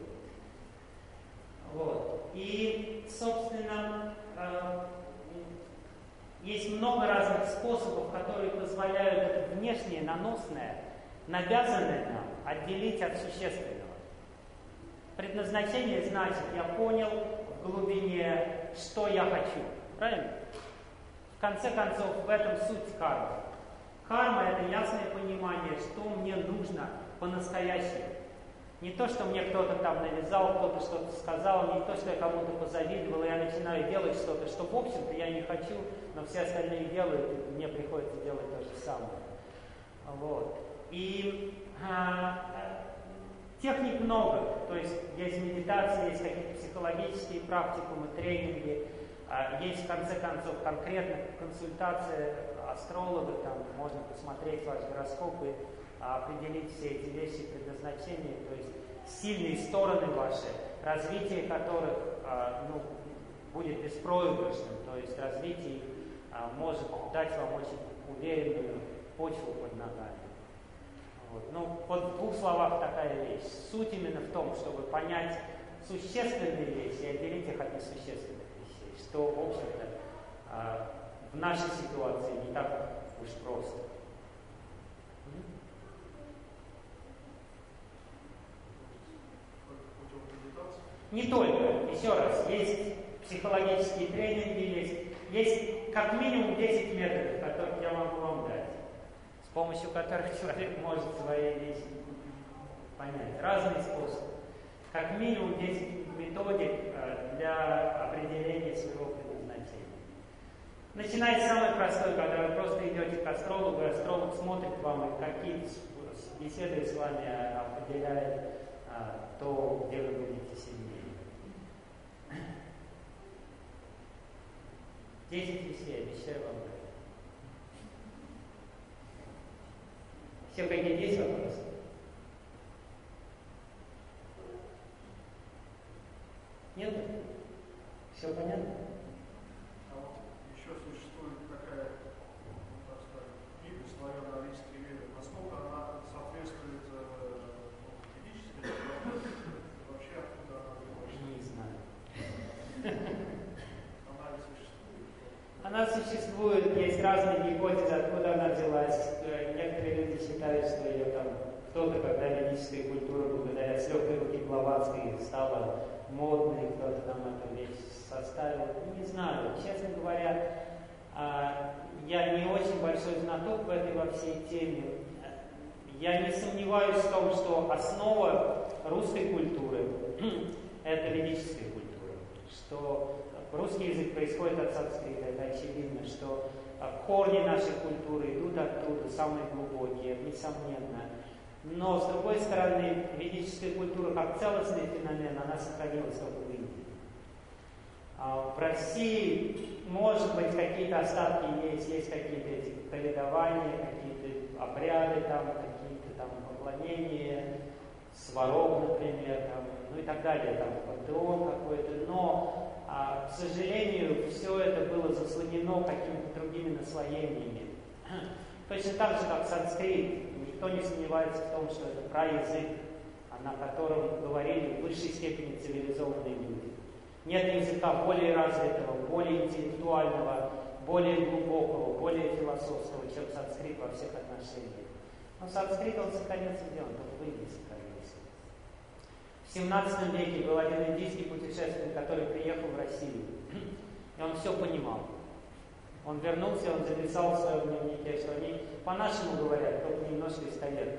Вот. И, собственно, э, есть много разных способов, которые позволяют это внешнее, наносное, навязанное нам отделить от существенного. Предназначение значит, я понял в глубине, что я хочу. Правильно? В конце концов, в этом суть кармы. Карма – это ясное понимание, что мне нужно по-настоящему. Не то, что мне кто-то там навязал, кто-то что-то сказал, не то, что я кому-то позавидовал, и я начинаю делать что-то, что, в общем-то, я не хочу, но все остальные делают, и мне приходится делать то же самое. Вот. И а, техник много, то есть есть медитация, есть какие-то психологические практикумы, тренинги, а, есть, в конце концов, конкретно консультация астролога, там можно посмотреть ваш гороскоп и определить все эти вещи предназначения, то есть сильные стороны ваши, развитие которых а, ну, будет беспроигрышным, то есть развитие а, может дать вам очень уверенную почву под ногами. Вот. Ну, вот в двух словах такая вещь. Суть именно в том, чтобы понять существенные вещи и отделить их от несущественных вещей, что, в общем-то, а, в нашей ситуации не так уж просто. Не только, еще раз, есть психологические тренинги, есть, есть как минимум десять методов, которых я могу вам дать, с помощью которых человек может свои вещи понять. Разные способы. Как минимум десять методик для определения своего предназначения. Начинать с самой простой, когда вы просто идете к астрологу, и астролог смотрит вам и какие-то беседы с вами определяет а, то, где вы будете сидеть. Десять вещей, обещаю вам. Все, какие есть вопросы? Нет? Все понятно? А вот еще существует такая, ну, так сказать, книга «Славяно арийские веры». Насколько она соответствует ведической теории? Вообще откуда она взялась? Не знаю. Она ли существует? Она существует, есть разные гипотезы, откуда она взялась. Некоторые люди считают, что ее там кто-то, когда ведическая культура, благодаря с легкой руки Блаватской, стала модной, кто-то там эту вещь составил. Не знаю, честно говоря, я не очень большой знаток в этой во всей теме. Я не сомневаюсь в том, что основа русской культуры – это ведическая культура, что русский язык происходит от санскрита, это очевидно, что корни нашей культуры идут оттуда, самые глубокие, это несомненно. Но, с другой стороны, ведическая культура как целостный феномен, она сохранилась только в Индии. А в России, может быть, какие-то остатки есть, есть какие-то эти поведования, какие-то обряды, там, какие-то там поклонения, сварог, например, там, ну и так далее, там, пантеон какой-то, но, а, к сожалению, все это было заслонено какими-то другими наслоениями. Точно так же, как санскрит. Никто не сомневается в том, что это праязык, на котором говорили в высшей степени цивилизованные люди. Нет языка более развитого, более интеллектуального, более глубокого, более философского, чем санскрит во всех отношениях. Но санскрит, он сохранился где? Он только в Индии сохранился. В семнадцатом веке был один индийский путешественник, который приехал в Россию, и он все понимал. Он вернулся, он записал в своем дневнике, что они по-нашему говорят, только немножко исковеркают.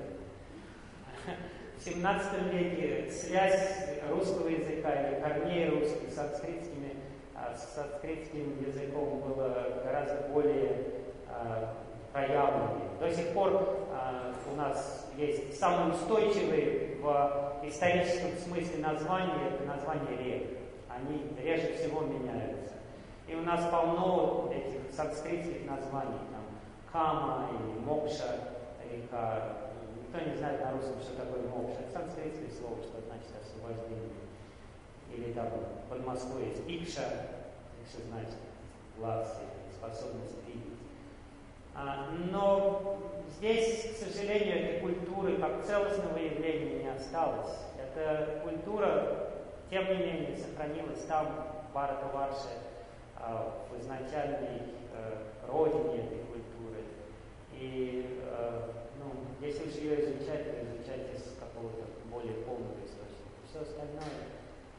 В семнадцатом веке связь русского языка или корней русских с санскритскими, с санскритским языком была гораздо более а, проявленной. До сих пор а, у нас есть самые устойчивые в историческом смысле названия, это названия рек. Они реже всего меняются. И у нас полно этих санскритских названий, там, Кама или Мокша, река. Никто не знает на русском, что такое Мокша. Это санскритское слово, что значит освобождение. Или там под Москвой есть Икша, что значит глаз или способность видеть. А, но здесь, к сожалению, этой культуры как целостного явления не осталось. Эта культура, тем не менее, сохранилась там, в Бхаратаварше, в изначальной э, родине этой культуры. И э, ну, если уж ее изучать, то изучать из какого-то более полного источника. все остальное.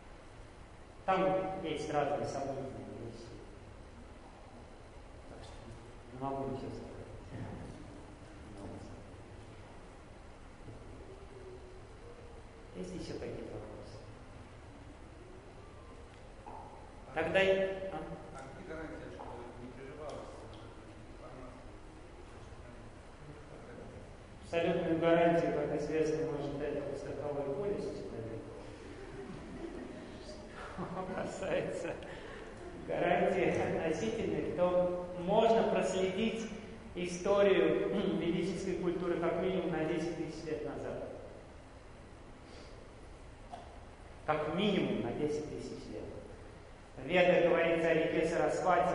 Там есть разные сомнительные вещи. Так что не могу ничего сказать. Есть еще какие-то вопросы? Тогда... А? А где гарантия, что не прерывалась информация? Абсолютную гарантию, как известно, может дать воздуховой полис человеку. Что касается гарантии относительных, то можно проследить историю ведической культуры как минимум на десять тысяч лет назад. Как минимум на десять тысяч лет. В Ведах говорится о реке Сарасвати,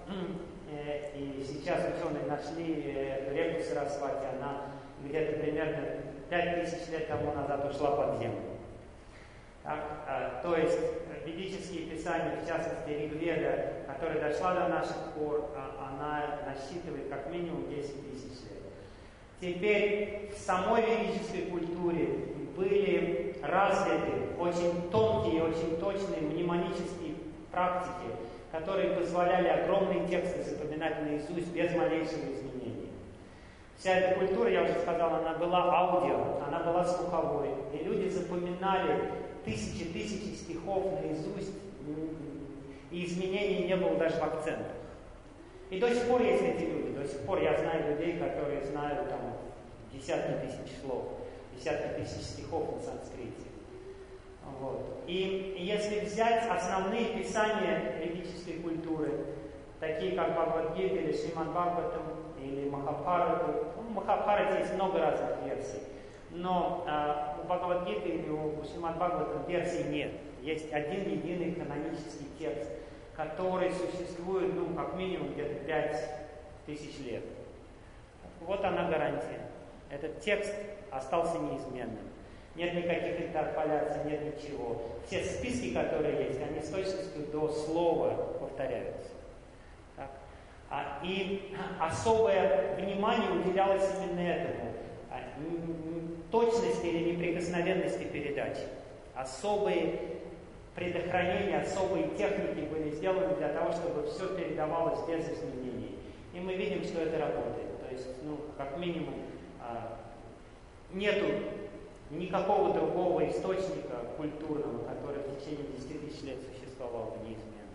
и сейчас ученые нашли реку Сарасвати, она где-то примерно пять тысяч лет тому назад ушла под землю. Так, а, то есть ведические писания, в частности Ригведа, которая дошла до наших пор, а, она насчитывает как минимум десять тысяч лет. Теперь в самой ведической культуре были развиты очень тонкие, очень точные мнемонические практики, которые позволяли огромные тексты запоминать наизусть без малейшего изменения. Вся эта культура, я уже сказал, она была аудио, она была слуховой, и люди запоминали тысячи-тысячи стихов наизусть, и изменений не было даже в акцентах. И до сих пор есть эти люди, до сих пор я знаю людей, которые знают там десятки тысяч слов, десятки тысяч стихов на санскрите. Вот. И если взять основные писания ведической культуры, такие как Бхагавад-гита или Шримад Бхагаватам, или Махабхарату, ну, в Махабхарате есть много разных версий, но э, у Бхагавад-гиты или у Шримад Бхагаватам версий нет. Есть один единый канонический текст, который существует, ну, как минимум где-то пять тысяч лет. Вот она гарантия. Этот текст остался неизменным. Нет никаких интерполяций, нет ничего. Все списки, которые есть, они с точностью до слова повторяются. Так? А, и особое внимание уделялось именно этому. А, точности или неприкосновенности передачи. Особые предохранения, особые техники были сделаны для того, чтобы все передавалось без изменений. И мы видим, что это работает. То есть, ну, как минимум, а, нету никакого другого источника культурного, который в течение десяти тысяч лет существовал бы неизменно.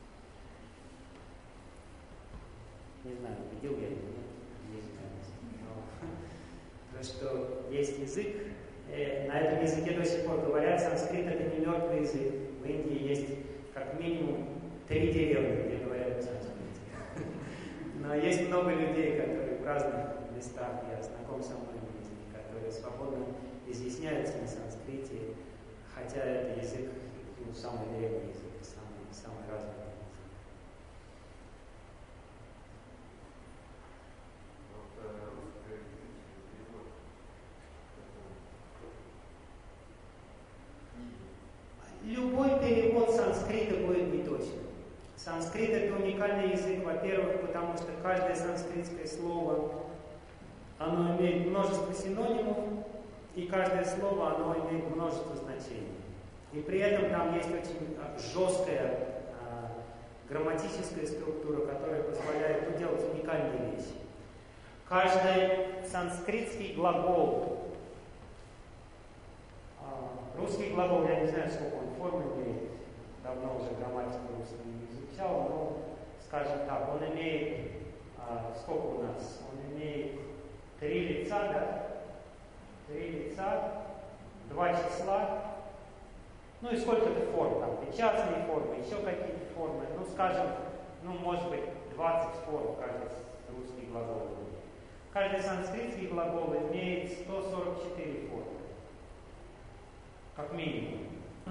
Не знаю, убедил я или нет, то, что есть язык, э, на этом языке до сих пор говорят, санскрит это не мертвый язык. В Индии есть как минимум три деревни, где говорят на санскрите. Но есть много людей, которые в разных местах, я знаком со многими из них, которые свободно изъясняются на санскрите, хотя это язык, ну, самый древний язык, самый, самый развитый язык. Любой перевод санскрита будет неточным. Санскрит это уникальный язык, во-первых, потому что каждое санскритское слово, оно имеет множество синонимов, и каждое слово, оно имеет множество значений. И при этом там есть очень жесткая а, грамматическая структура, которая позволяет ну, делать уникальные вещи. Каждый санскритский глагол, а, русский глагол, я не знаю, сколько он форм имеет, давно уже грамматику русскую не изучал, но, скажем так, он имеет, а, сколько у нас? Он имеет три лица, да? Три лица, два числа, ну и сколько-то форм, там, печатные формы, еще какие-то формы, ну, скажем, ну, может быть, двадцать форм каждый русский глагол. Каждый санскритский глагол имеет сто сорок четыре формы, как минимум.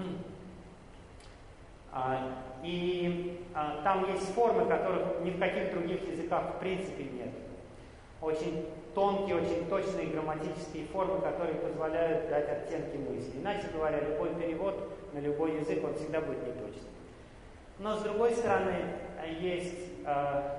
А, и а, там есть формы, которых ни в каких других языках в принципе нет. Очень тонкие, очень точные грамматические формы, которые позволяют дать оттенки мысли. Иначе говоря, любой перевод на любой язык, он всегда будет неточным. Но с другой стороны, есть, э,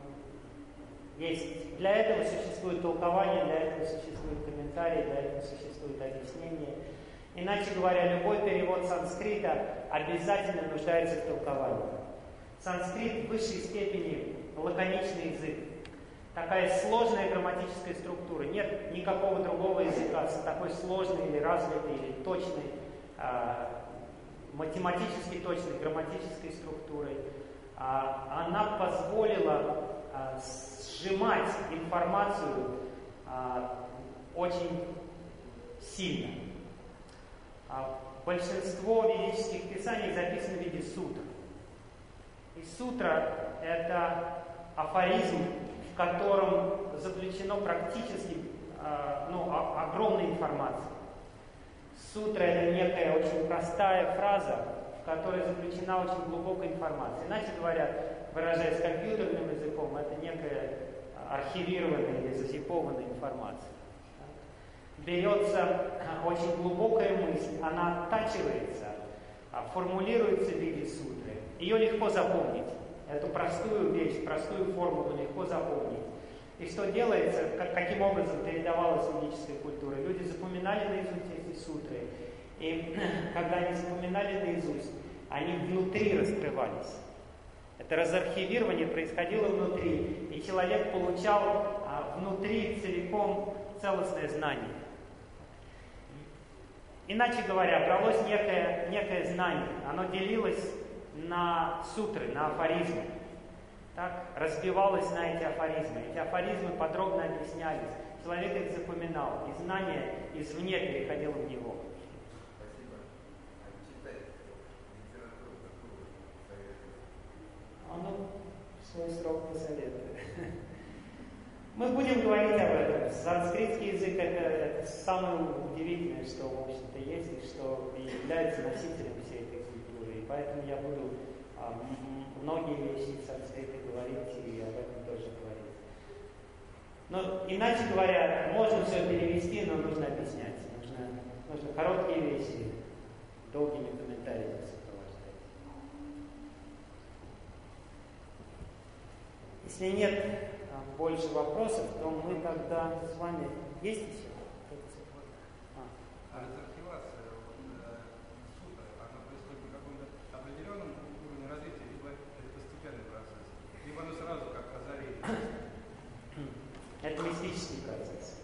есть для этого существует толкование, для этого существуют комментарии, для этого существует объяснение. Иначе говоря, любой перевод санскрита обязательно нуждается в толковании. Санскрит в высшей степени лаконичный язык. Такая сложная грамматическая структура. Нет никакого другого языка с такой сложной или развитой, или точной, э, математически точной грамматической структурой. Э, она позволила э, сжимать информацию э, очень сильно. Э, большинство ведических писаний записано в виде сутр. И сутра – это афоризм, в котором заключено практически э, ну, о, огромная информация. Сутра – это некая очень простая фраза, в которой заключена очень глубокая информация. Иначе говоря, выражаясь компьютерным языком, это некая архивированная или зазипованная информация. Берется очень глубокая мысль, она оттачивается, формулируется в виде сутры. Ее легко запомнить. Эту простую вещь, простую формулу легко запомнить. И что делается, как, каким образом передавалась ведическая культура? Люди запоминали наизусть эти сутры. И когда они запоминали наизусть, они внутри раскрывались. Это разархивирование происходило внутри. И человек получал а, внутри целиком целостное знание. Иначе говоря, бралось некое, некое знание. Оно делилось на сутры, на афоризмы. Так, разбивалось на эти афоризмы. Эти афоризмы подробно объяснялись. Человек их запоминал, и знание извне переходило в него. Спасибо. А читать литературу какую советуете? А ну, свой срок посоветую. Мы будем говорить об этом. Санскритский язык это, это самое удивительное, что, в общем-то, есть, и что является носителем всей этой культуры. И поэтому я буду а, многие вещи из санскрита говорить и об этом тоже говорить. Но, иначе говоря, можно все перевести, но нужно объяснять. Нужно, нужно короткие вещи долгими комментариями сопровождать. Если нет больше вопросов, то мы тогда с вами... Есть еще? А, а разархивация э, сутра, она происходит на каком-то определенном уровне развития, либо это постепенный процесс, либо оно сразу как озарение? Это мистический процесс.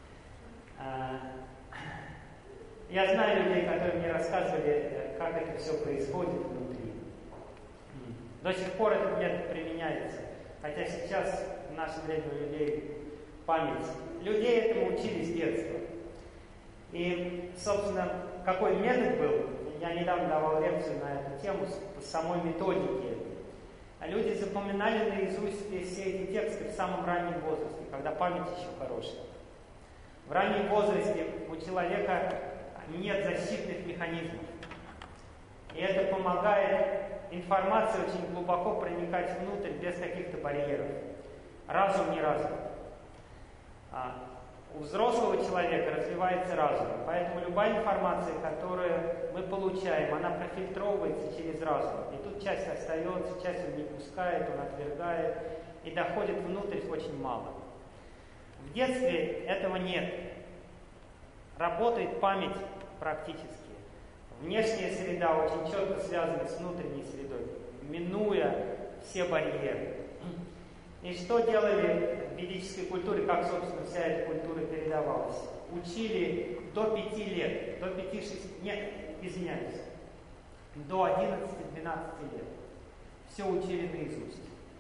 Я знаю людей, которые мне рассказывали, как это все происходит внутри. До сих пор этот метод применяется. Хотя сейчас в наше время у людей память. Людей этому учили с детства. И, собственно, какой метод был, я недавно давал лекцию на эту тему, по самой методике. А люди запоминали наизусть все эти тексты в самом раннем возрасте, когда память еще хорошая. В раннем возрасте у человека нет защитных механизмов. И это помогает информации очень глубоко проникать внутрь без каких-то барьеров. Разум не развит. А у взрослого человека развивается разум. Поэтому любая информация, которую мы получаем, она профильтровывается через разум. И тут часть остается, часть он не пускает, он отвергает. И доходит внутрь очень мало. В детстве этого нет. Работает память практически. Внешняя среда очень четко связана с внутренней средой, минуя все барьеры. И что делали в ведической культуре, как, собственно, вся эта культура передавалась? Учили до пяти лет, до пяти-шести, нет, извиняюсь, до одиннадцати-двенадцати лет. Все учили наизусть.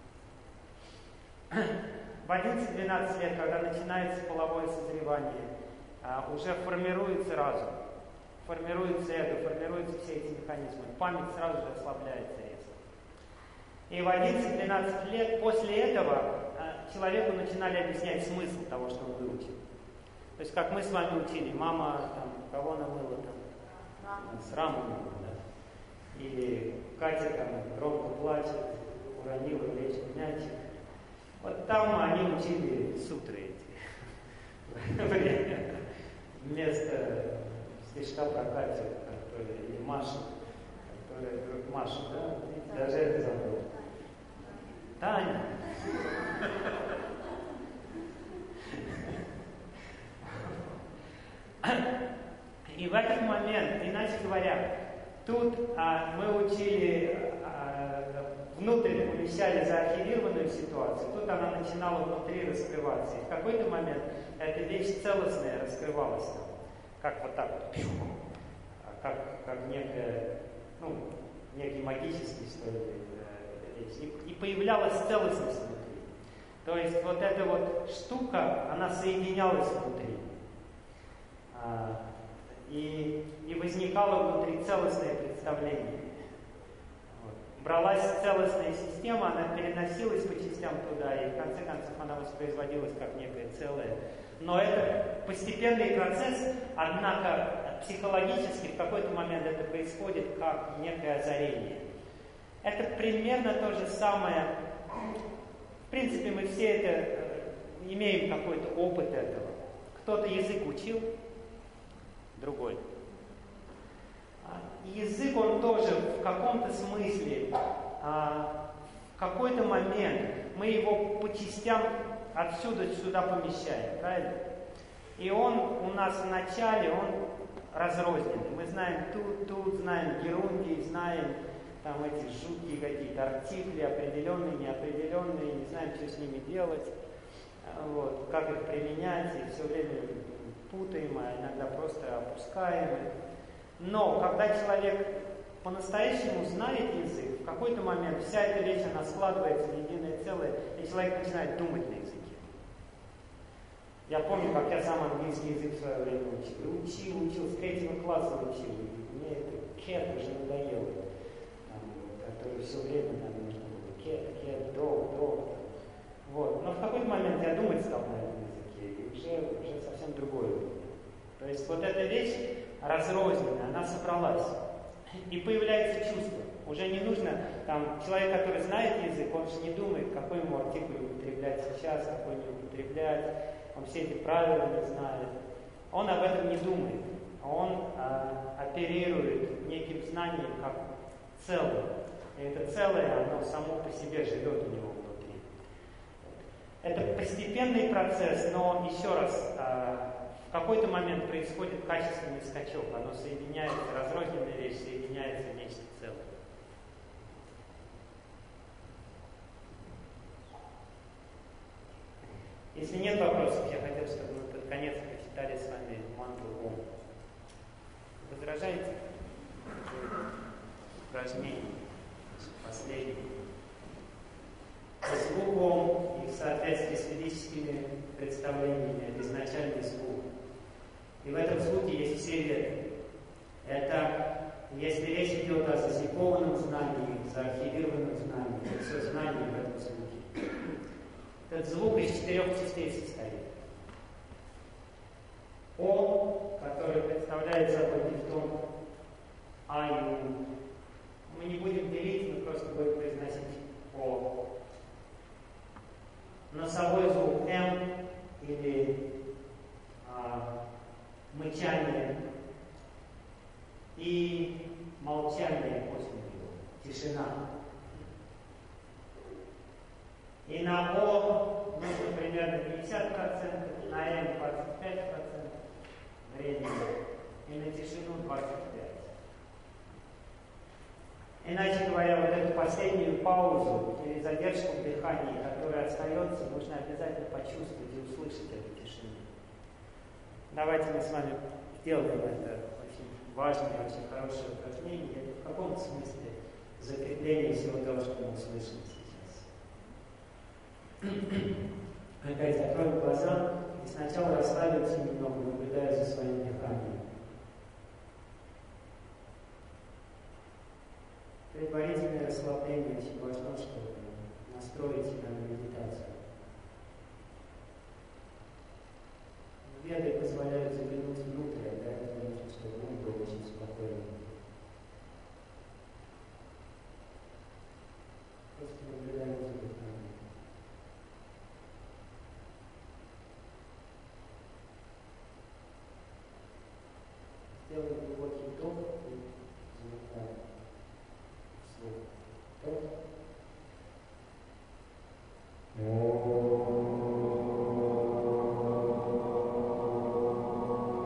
В одиннадцать-двенадцать лет, когда начинается половое созревание, уже формируется разум. Формируется эго, формируются все эти механизмы. Память сразу же ослабляется резко. И в одиннадцать-двенадцать лет после этого человеку начинали объяснять смысл того, что он выучил. То есть, как мы с вами учили, мама, там, кого она мыла, там, с раму мыла, да? Или Катя там громко плачет, уронила в речку мячик. Вот там они учили сутры эти. Вместо стишка про Катю, который, или Машу, которая, Маша, да? Даже это забыл. Таня. И в этот момент Тут а, мы учили, а, внутрь помещали заархивированную ситуацию, тут она начинала внутри раскрываться. И в какой-то момент эта вещь целостная раскрывалась там, как вот так вот, как, как некая, ну, некий магический, что ли, вещь. И, и появлялась целостность внутри. То есть вот эта вот штука, она соединялась внутри. А, и, и возникало внутри целостное представление. Вот. Бралась целостная система, она переносилась по частям туда, и в конце концов она воспроизводилась как некое целое. Но это постепенный процесс, однако психологически в какой-то момент это происходит как некое озарение. Это примерно то же самое. В принципе, мы все это имеем какой-то опыт этого. Кто-то язык учил, другой. Язык, он тоже в каком-то смысле, в какой-то момент мы его по частям отсюда сюда помещаем, правильно? И он у нас в начале, он разрозненный. Мы знаем тут, тут, знаем герундий, знаем там эти жуткие какие-то артикли, определенные, неопределенные, не знаем, что с ними делать, вот, как их применять, и все время путаем, а иногда просто опускаем. Но когда человек по-настоящему знает язык, в какой-то момент вся эта вещь, она складывается в единое целое, и человек начинает думать на языке. Я помню, как я сам английский язык в свое время учил. Учил, учил, с третьего класса учил. И мне это cat уже надоело. Там, который все время нам нужно было. Cat, cat, dog, dog. Вот. Но в какой-то момент я думать стал на этом языке, и уже, уже совсем другое. То есть вот эта вещь разрозненная, она собралась. И появляется чувство. Уже не нужно, там, человек, который знает язык, он же не думает, какой ему артикль употреблять сейчас, какой не употреблять. Он все эти правила не знает. Он об этом не думает. Он а, оперирует неким знанием как целое. И это целое, оно само по себе живет у него внутри. Это постепенный процесс, но еще раз, а, в какой-то момент происходит качественный скачок. Оно соединяется, разрозненная вещь соединяется в нечто целое. Если нет вопросов, я хотел, чтобы мы под конец прочитали с вами мантру Ом. Возражаете? Упражнение последнее. Звук Ом и в соответствии с ведическими представлениями это изначальный звук. И в этом звуке есть все ветви. Это, если речь идет о засекованном знании, заархивированном знании, это все знание в этом звуке. Этот звук из четырех частей состоит. О, который представляет собой дифтонг А и У. Мы не будем делить, мы просто будем произносить О. Носовой звук М или а, мычание и молчание после него, тишина. И на О нужно примерно пятьдесят процентов, на М двадцать пять процентов времени, и на тишину двадцать пять процентов. Иначе говоря, вот эту последнюю паузу или задержку в дыхании, которая остается, нужно обязательно почувствовать и услышать эту тишину. Давайте мы с вами сделаем это очень важное, очень хорошее упражнение. Это в каком-то смысле закрепление всего того, что мы услышим сейчас. Опять закроем глаза и сначала расслабимся немного, наблюдая за своим дыханием. Предварительное расслабление очень важно, чтобы настроить себя на медитацию. Веды позволяют заглянуть внутрь, а для этого нужно, чтобы ум был очень спокойным. Просто наблюдаем за дыханием. Сделаем глубокий вдох и замыкаем вслух. Вдох. О.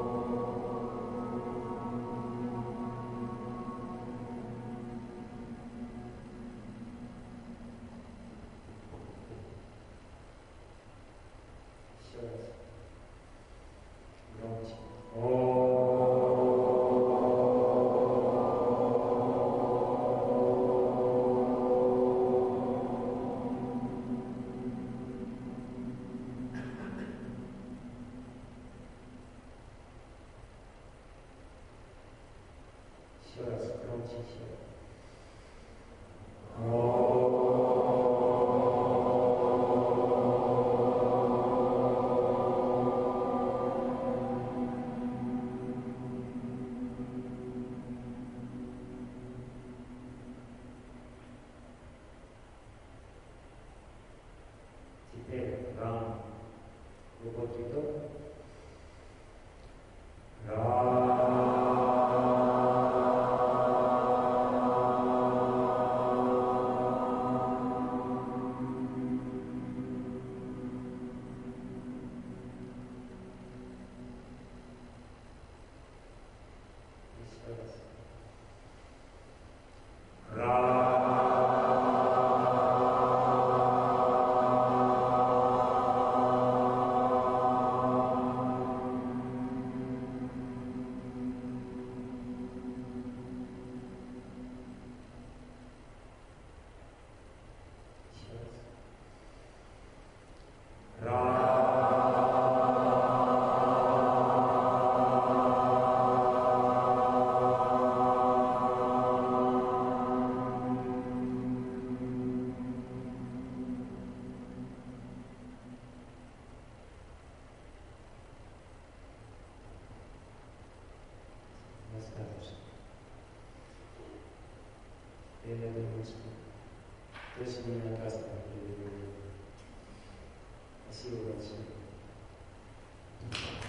ele de mulțumim. Trebuie să venim acasă la prietenii. Спасибо большое.